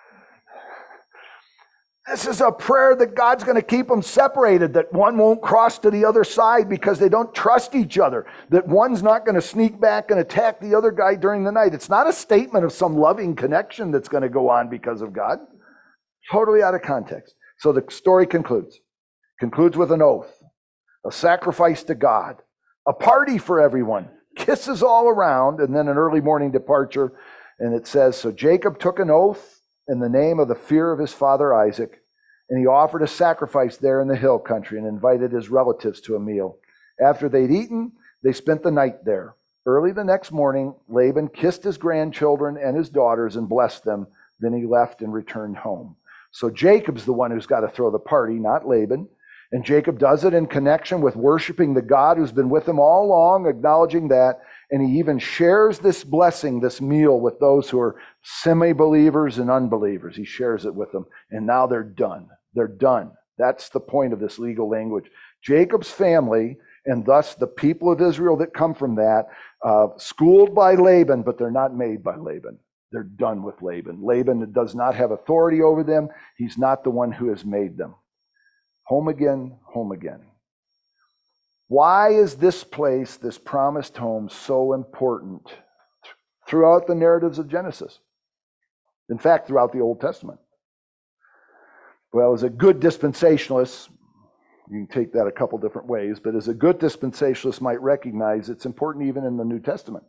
This is a prayer that God's going to keep them separated, that one won't cross to the other side because they don't trust each other, that one's not going to sneak back and attack the other guy during the night. It's not a statement of some loving connection that's going to go on because of God. Totally out of context. So the story concludes. Concludes with an oath. a sacrifice to God, a party for everyone, kisses all around, and then an early morning departure. And it says, so Jacob took an oath in the name of the fear of his father Isaac, and he offered a sacrifice there in the hill country and invited his relatives to a meal. After they'd eaten, they spent the night there. Early the next morning, Laban kissed his grandchildren and his daughters and blessed them. Then he left and returned home. So Jacob's the one who's got to throw the party, not Laban. And Jacob does it in connection with worshiping the God who's been with him all along, acknowledging that. And he even shares this blessing, this meal, with those who are semi-believers and unbelievers. He shares it with them. And now they're done. They're done. That's the point of this legal language. Jacob's family, and thus the people of Israel that come from that, uh, schooled by Laban, but they're not made by Laban. They're done with Laban. Laban does not have authority over them. He's not the one who has made them. Home again, home again. Why is this place, this promised home, so important throughout the narratives of Genesis? In fact, throughout the Old Testament. Well, as a good dispensationalist, you can take that a couple different ways, but as a good dispensationalist might recognize, it's important even in the New Testament.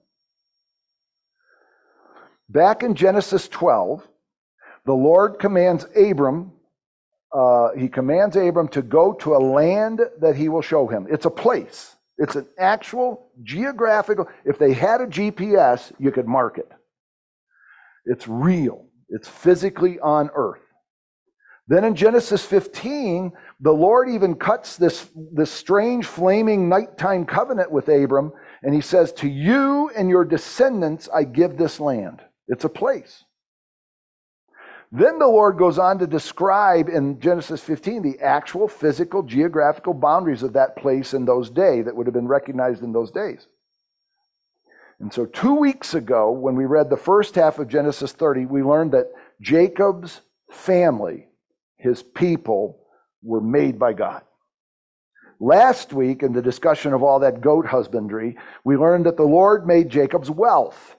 Back in Genesis twelve, the Lord commands Abram, uh, he commands Abram to go to a land that he will show him. It's a place. It's an actual geographical, if they had a G P S, you could mark it. It's real. It's physically on earth. Then in Genesis fifteen, the Lord even cuts this, this strange flaming nighttime covenant with Abram, and he says, to you and your descendants I give this land. It's a place. Then the Lord goes on to describe in Genesis fifteen the actual physical geographical boundaries of that place in those days that would have been recognized in those days. And so two weeks ago, when we read the first half of Genesis thirty, we learned that Jacob's family, his people, were made by God. Last week, in the discussion of all that goat husbandry, we learned that the Lord made Jacob's wealth.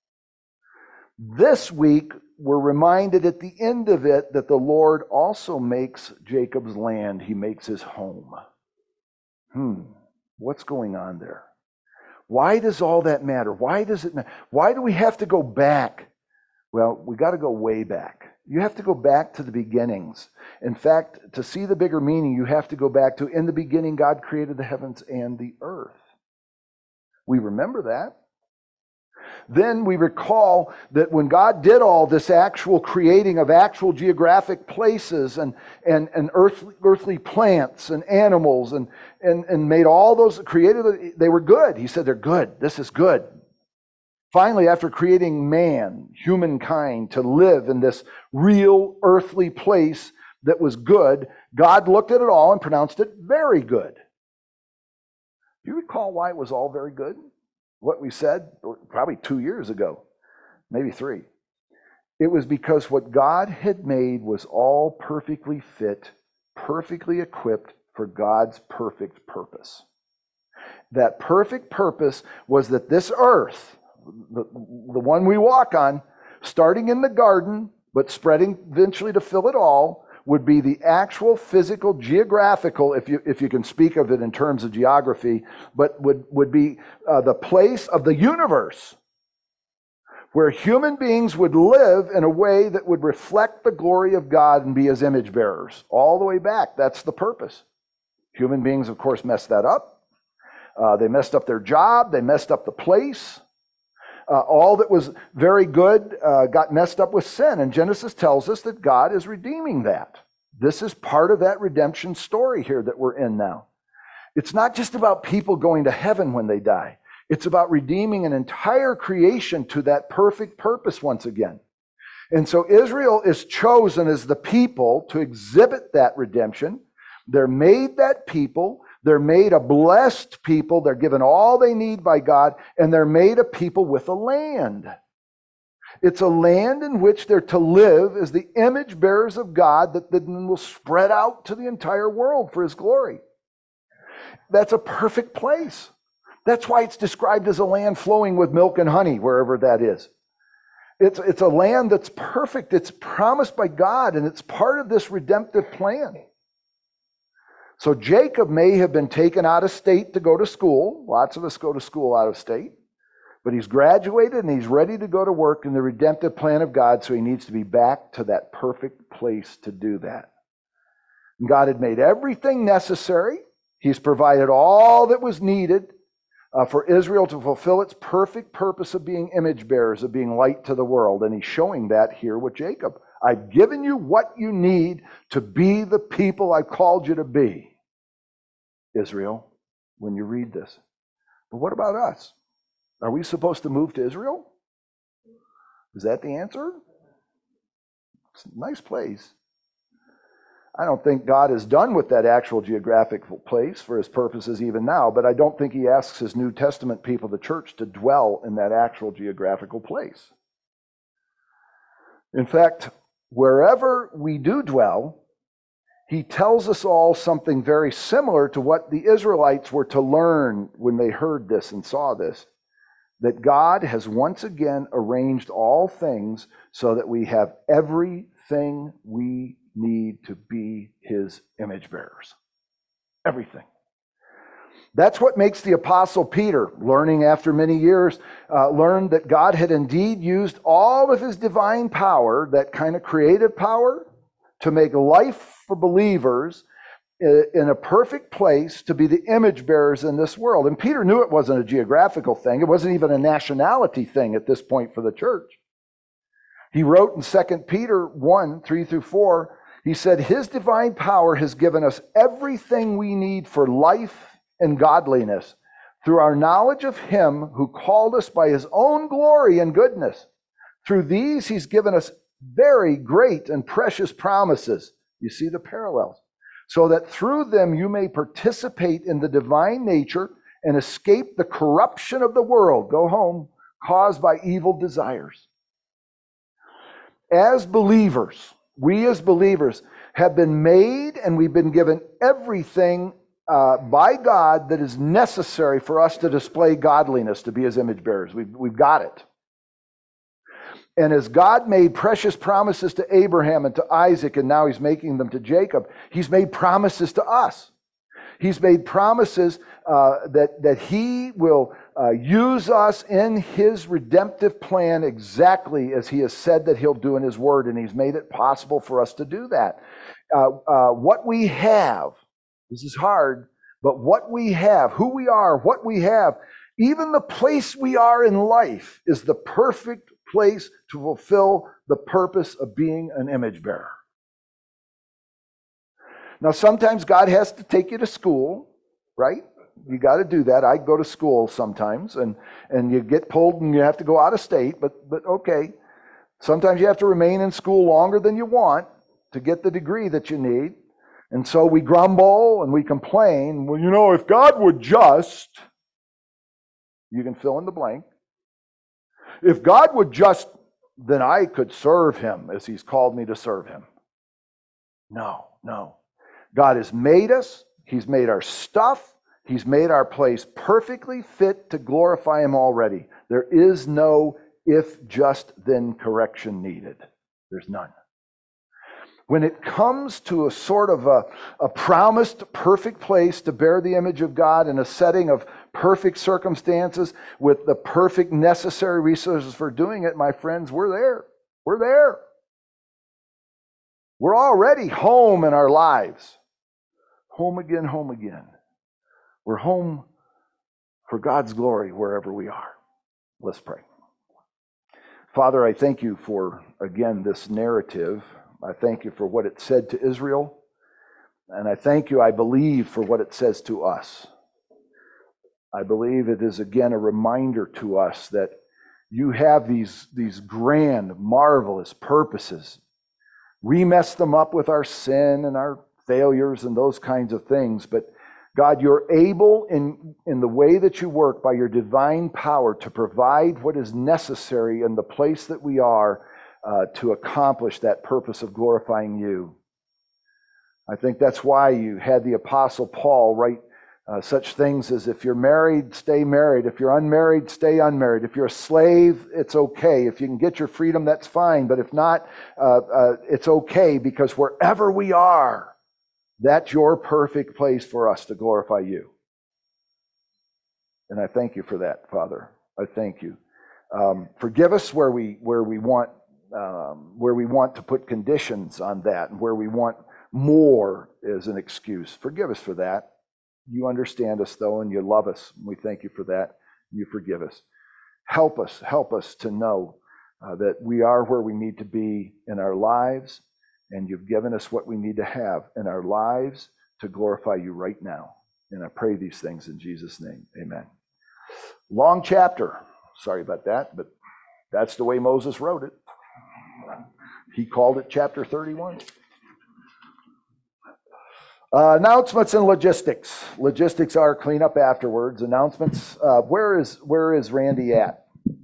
This week, we're reminded at the end of it that the Lord also makes Jacob's land. He makes his home. Hmm, what's going on there? Why does all that matter? Why does it matter? Why do we have to go back? Well, we got to go way back. You have to go back to the beginnings. In fact, to see the bigger meaning, you have to go back to, in the beginning, God created the heavens and the earth. We remember that. Then we recall that when God did all this actual creating of actual geographic places and, and, and earthly, earthly plants and animals and, and, and made all those, created, they were good. He said, they're good. This is good. Finally, after creating man, humankind, to live in this real earthly place that was good, God looked at it all and pronounced it very good. Do you recall why it was all very good? What we said probably two years ago, maybe three. It was because what God had made was all perfectly fit, perfectly equipped for God's perfect purpose. That perfect purpose was that this earth, the, the one we walk on, starting in the garden, but spreading eventually to fill it all, would be the actual physical, geographical, if you if you can speak of it in terms of geography, but would, would be uh, the place of the universe where human beings would live in a way that would reflect the glory of God and be his image bearers. All the way back, that's the purpose. Human beings, of course, messed that up. Uh, they messed up their job. They messed up the place. Uh, all that was very good uh, got messed up with sin. And Genesis tells us that God is redeeming that. This is part of that redemption story here that we're in now. It's not just about people going to heaven when they die. It's about redeeming an entire creation to that perfect purpose once again. And so Israel is chosen as the people to exhibit that redemption. They're made that people. They're made a blessed people. They're given all they need by God, and they're made a people with a land. It's a land in which they're to live as the image bearers of God that then will spread out to the entire world for his glory. That's a perfect place. That's why it's described as a land flowing with milk and honey, wherever that is. It's, it's a land that's perfect. It's promised by God, and it's part of this redemptive plan. So Jacob may have been taken out of state to go to school. Lots of us go to school out of state. But he's graduated and he's ready to go to work in the redemptive plan of God, so he needs to be back to that perfect place to do that. And God had made everything necessary. He's provided all that was needed uh, for Israel to fulfill its perfect purpose of being image bearers, of being light to the world. And he's showing that here with Jacob. I've given you what you need to be the people I've called you to be, Israel, when you read this. But what about us? Are we supposed to move to Israel? Is that the answer? It's a nice place. I don't think God is done with that actual geographical place for his purposes even now, but I don't think he asks his New Testament people, the church, to dwell in that actual geographical place. In fact, wherever we do dwell, he tells us all something very similar to what the Israelites were to learn when they heard this and saw this. That God has once again arranged all things so that we have everything we need to be his image bearers. Everything. That's what makes the Apostle Peter, learning after many years, uh, learned that God had indeed used all of his divine power, that kind of creative power, to make life for believers in a perfect place to be the image bearers in this world. And Peter knew it wasn't a geographical thing. It wasn't even a nationality thing at this point for the church. He wrote in Second Peter one, three through four, he said, his divine power has given us everything we need for life and godliness through our knowledge of him who called us by his own glory and goodness. Through these, he's given us very great and precious promises. You see the parallels. So that through them you may participate in the divine nature and escape the corruption of the world, go home, caused by evil desires. As believers, we as believers have been made and we've been given everything uh, by God that is necessary for us to display godliness, to be his image bearers. We've, we've got it. And as God made precious promises to Abraham and to Isaac, and now he's making them to Jacob, he's made promises to us. He's made promises uh, that, that he will uh, use us in his redemptive plan exactly as he has said that he'll do in his word, and he's made it possible for us to do that. Uh, uh, what we have, this is hard, but what we have, who we are, what we have, even the place we are in life is the perfect place to fulfill the purpose of being an image bearer. Now, sometimes God has to take you to school, right? You got to do that. I go to school sometimes, and, and you get pulled and you have to go out of state, but, but okay. Sometimes you have to remain in school longer than you want to get the degree that you need. And so we grumble and we complain. Well, you know, if God would just, you can fill in the blank. If God would just, then I could serve him as he's called me to serve him. No, no. God has made us. He's made our stuff. He's made our place perfectly fit to glorify him already. There is no if, just, then correction needed. There's none. When it comes to a sort of a, a promised perfect place to bear the image of God in a setting of perfect circumstances with the perfect necessary resources for doing it, my friends, we're there. We're there. We're already home in our lives. Home again, home again. We're home for God's glory wherever we are. Let's pray. Father, I thank you for, again, this narrative. I thank you for what it said to Israel. And I thank you, I believe, for what it says to us. I believe it is, again, a reminder to us that you have these, these grand, marvelous purposes. We mess them up with our sin and our failures and those kinds of things. But God, you're able in, in the way that you work by your divine power to provide what is necessary in the place that we are uh, to accomplish that purpose of glorifying you. I think that's why you had the Apostle Paul write uh, such things as, if you're married, stay married. If you're unmarried, stay unmarried. If you're a slave, it's okay. If you can get your freedom, that's fine. But if not, uh, uh, it's okay, because wherever we are, That's your perfect place for us to glorify you. And I thank you for that, Father. I thank you. Um, forgive us where we where we want um, where we want to put conditions on that, and where we want more as an excuse. Forgive us for that. You understand us though, and you love us. We thank you for that. You forgive us. Help us, help us to know uh, that we are where we need to be in our lives, and you've given us what we need to have in our lives to glorify you right now. And I pray these things in Jesus' name. Amen. Long chapter. Sorry about that, but that's the way Moses wrote it. He called it chapter thirty-one. Uh, announcements and logistics. Logistics are clean up afterwards. Announcements. Uh, where is where is Randy at?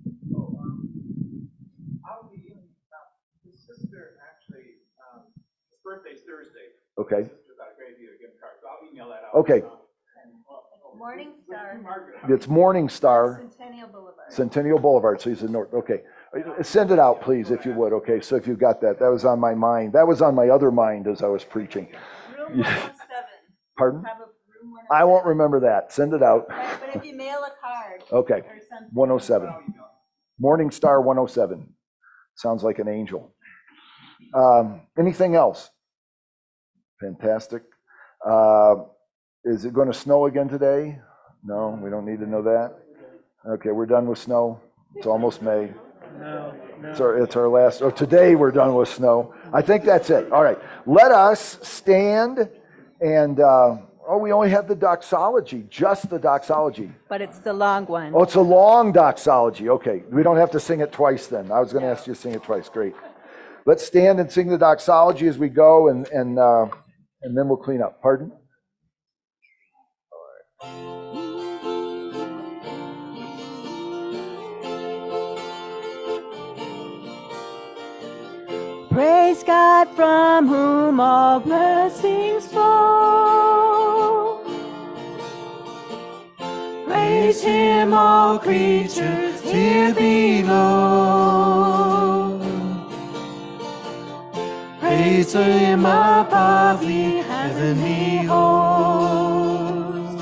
I'll be in. Uh, his sister actually, um, his birthday's Thursday. Okay. His sister got a great idea to give him a card, so I'll email that out. Okay. Um, and, uh, Morning Star. Margaret. It's Morning Star. Centennial Boulevard. Centennial Boulevard. So he's in North. Okay. Send it out, please, if you would. Okay. So if you got that, that was on my mind. That was on my other mind as I was preaching. Room one oh seven. Pardon? Have a room one oh seven. I won't remember that. Send it out. Right, but if you mail a card. Okay. Or something. one oh seven. Morning Star one oh seven. Sounds like an angel. Um, anything else? Fantastic. Uh, is it going to snow again today? No, we don't need to know that. Okay, we're done with snow. It's almost May. No, no. It's our, it's our last, oh, today we're done with snow. I think that's it. All right. Let us stand and, uh, oh, we only have the doxology, just the doxology. But it's the long one. Oh, it's a long doxology. Okay. We don't have to sing it twice then. I was going to ask you to sing it twice. Great. Let's stand and sing the doxology as we go, and, and, uh, and then we'll clean up. Pardon? Praise God from whom all blessings flow. Praise Him, all creatures here below. Praise Him above the heavenly host.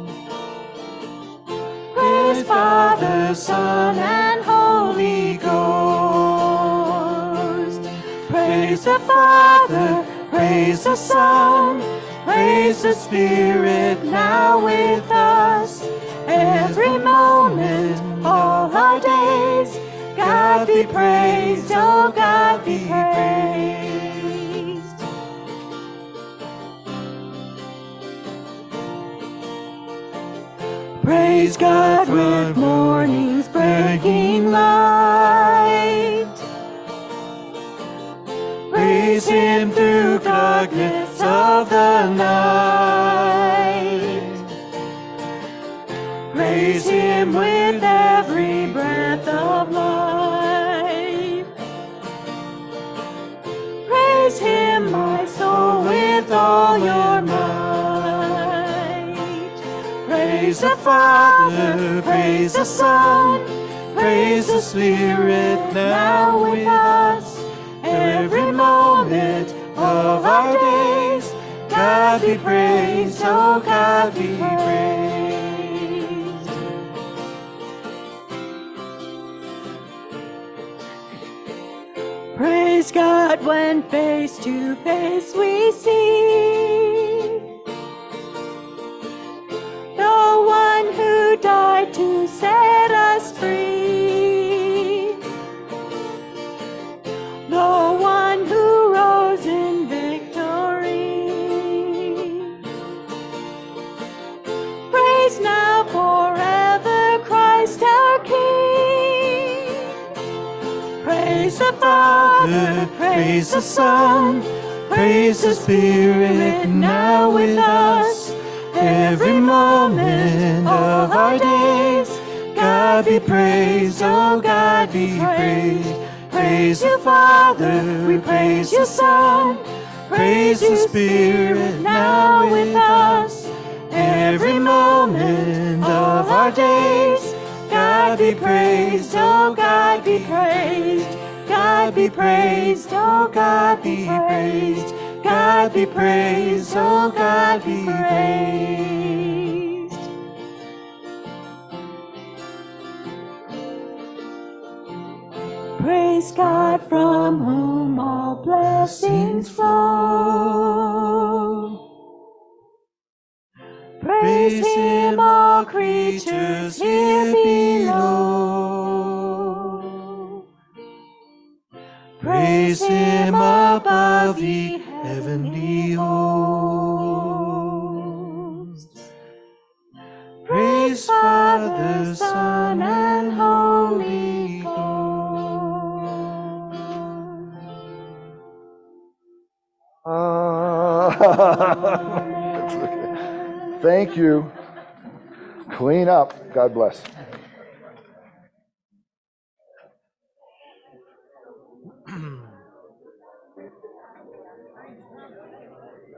Praise Father, Son, and Holy Ghost. Praise the Father, praise the Son, praise the Spirit now with us. Every moment, all our days, God be praised, oh God be praised. Praise God with morning's breaking light. Praise Him through darkness of the night. Praise Him with every breath of life. Praise Him, my soul, with all your might. Praise the Father, praise the Son, praise the Spirit now with us. Every moment of our days, God be praised, oh God be praised. Praise God when face to face we see the one who died to set us free. The one who rose in victory. Praise now forever Christ our King. Praise the Father, praise the Son, praise the Spirit now with us. Every moment of our days, God be praised, oh God be praised. Praise you, Father, we praise you, Son, praise you, Spirit, now with us. Every moment of our days, God be praised, oh God be praised. God be praised, oh God be praised. God be praised, oh God be praised. Praise God from whom all blessings flow. Praise Him, all creatures here below. Praise Him above the heavenly hosts. Praise Father, Son, and Holy Ghost. Uh, Thank you. Clean up. God bless.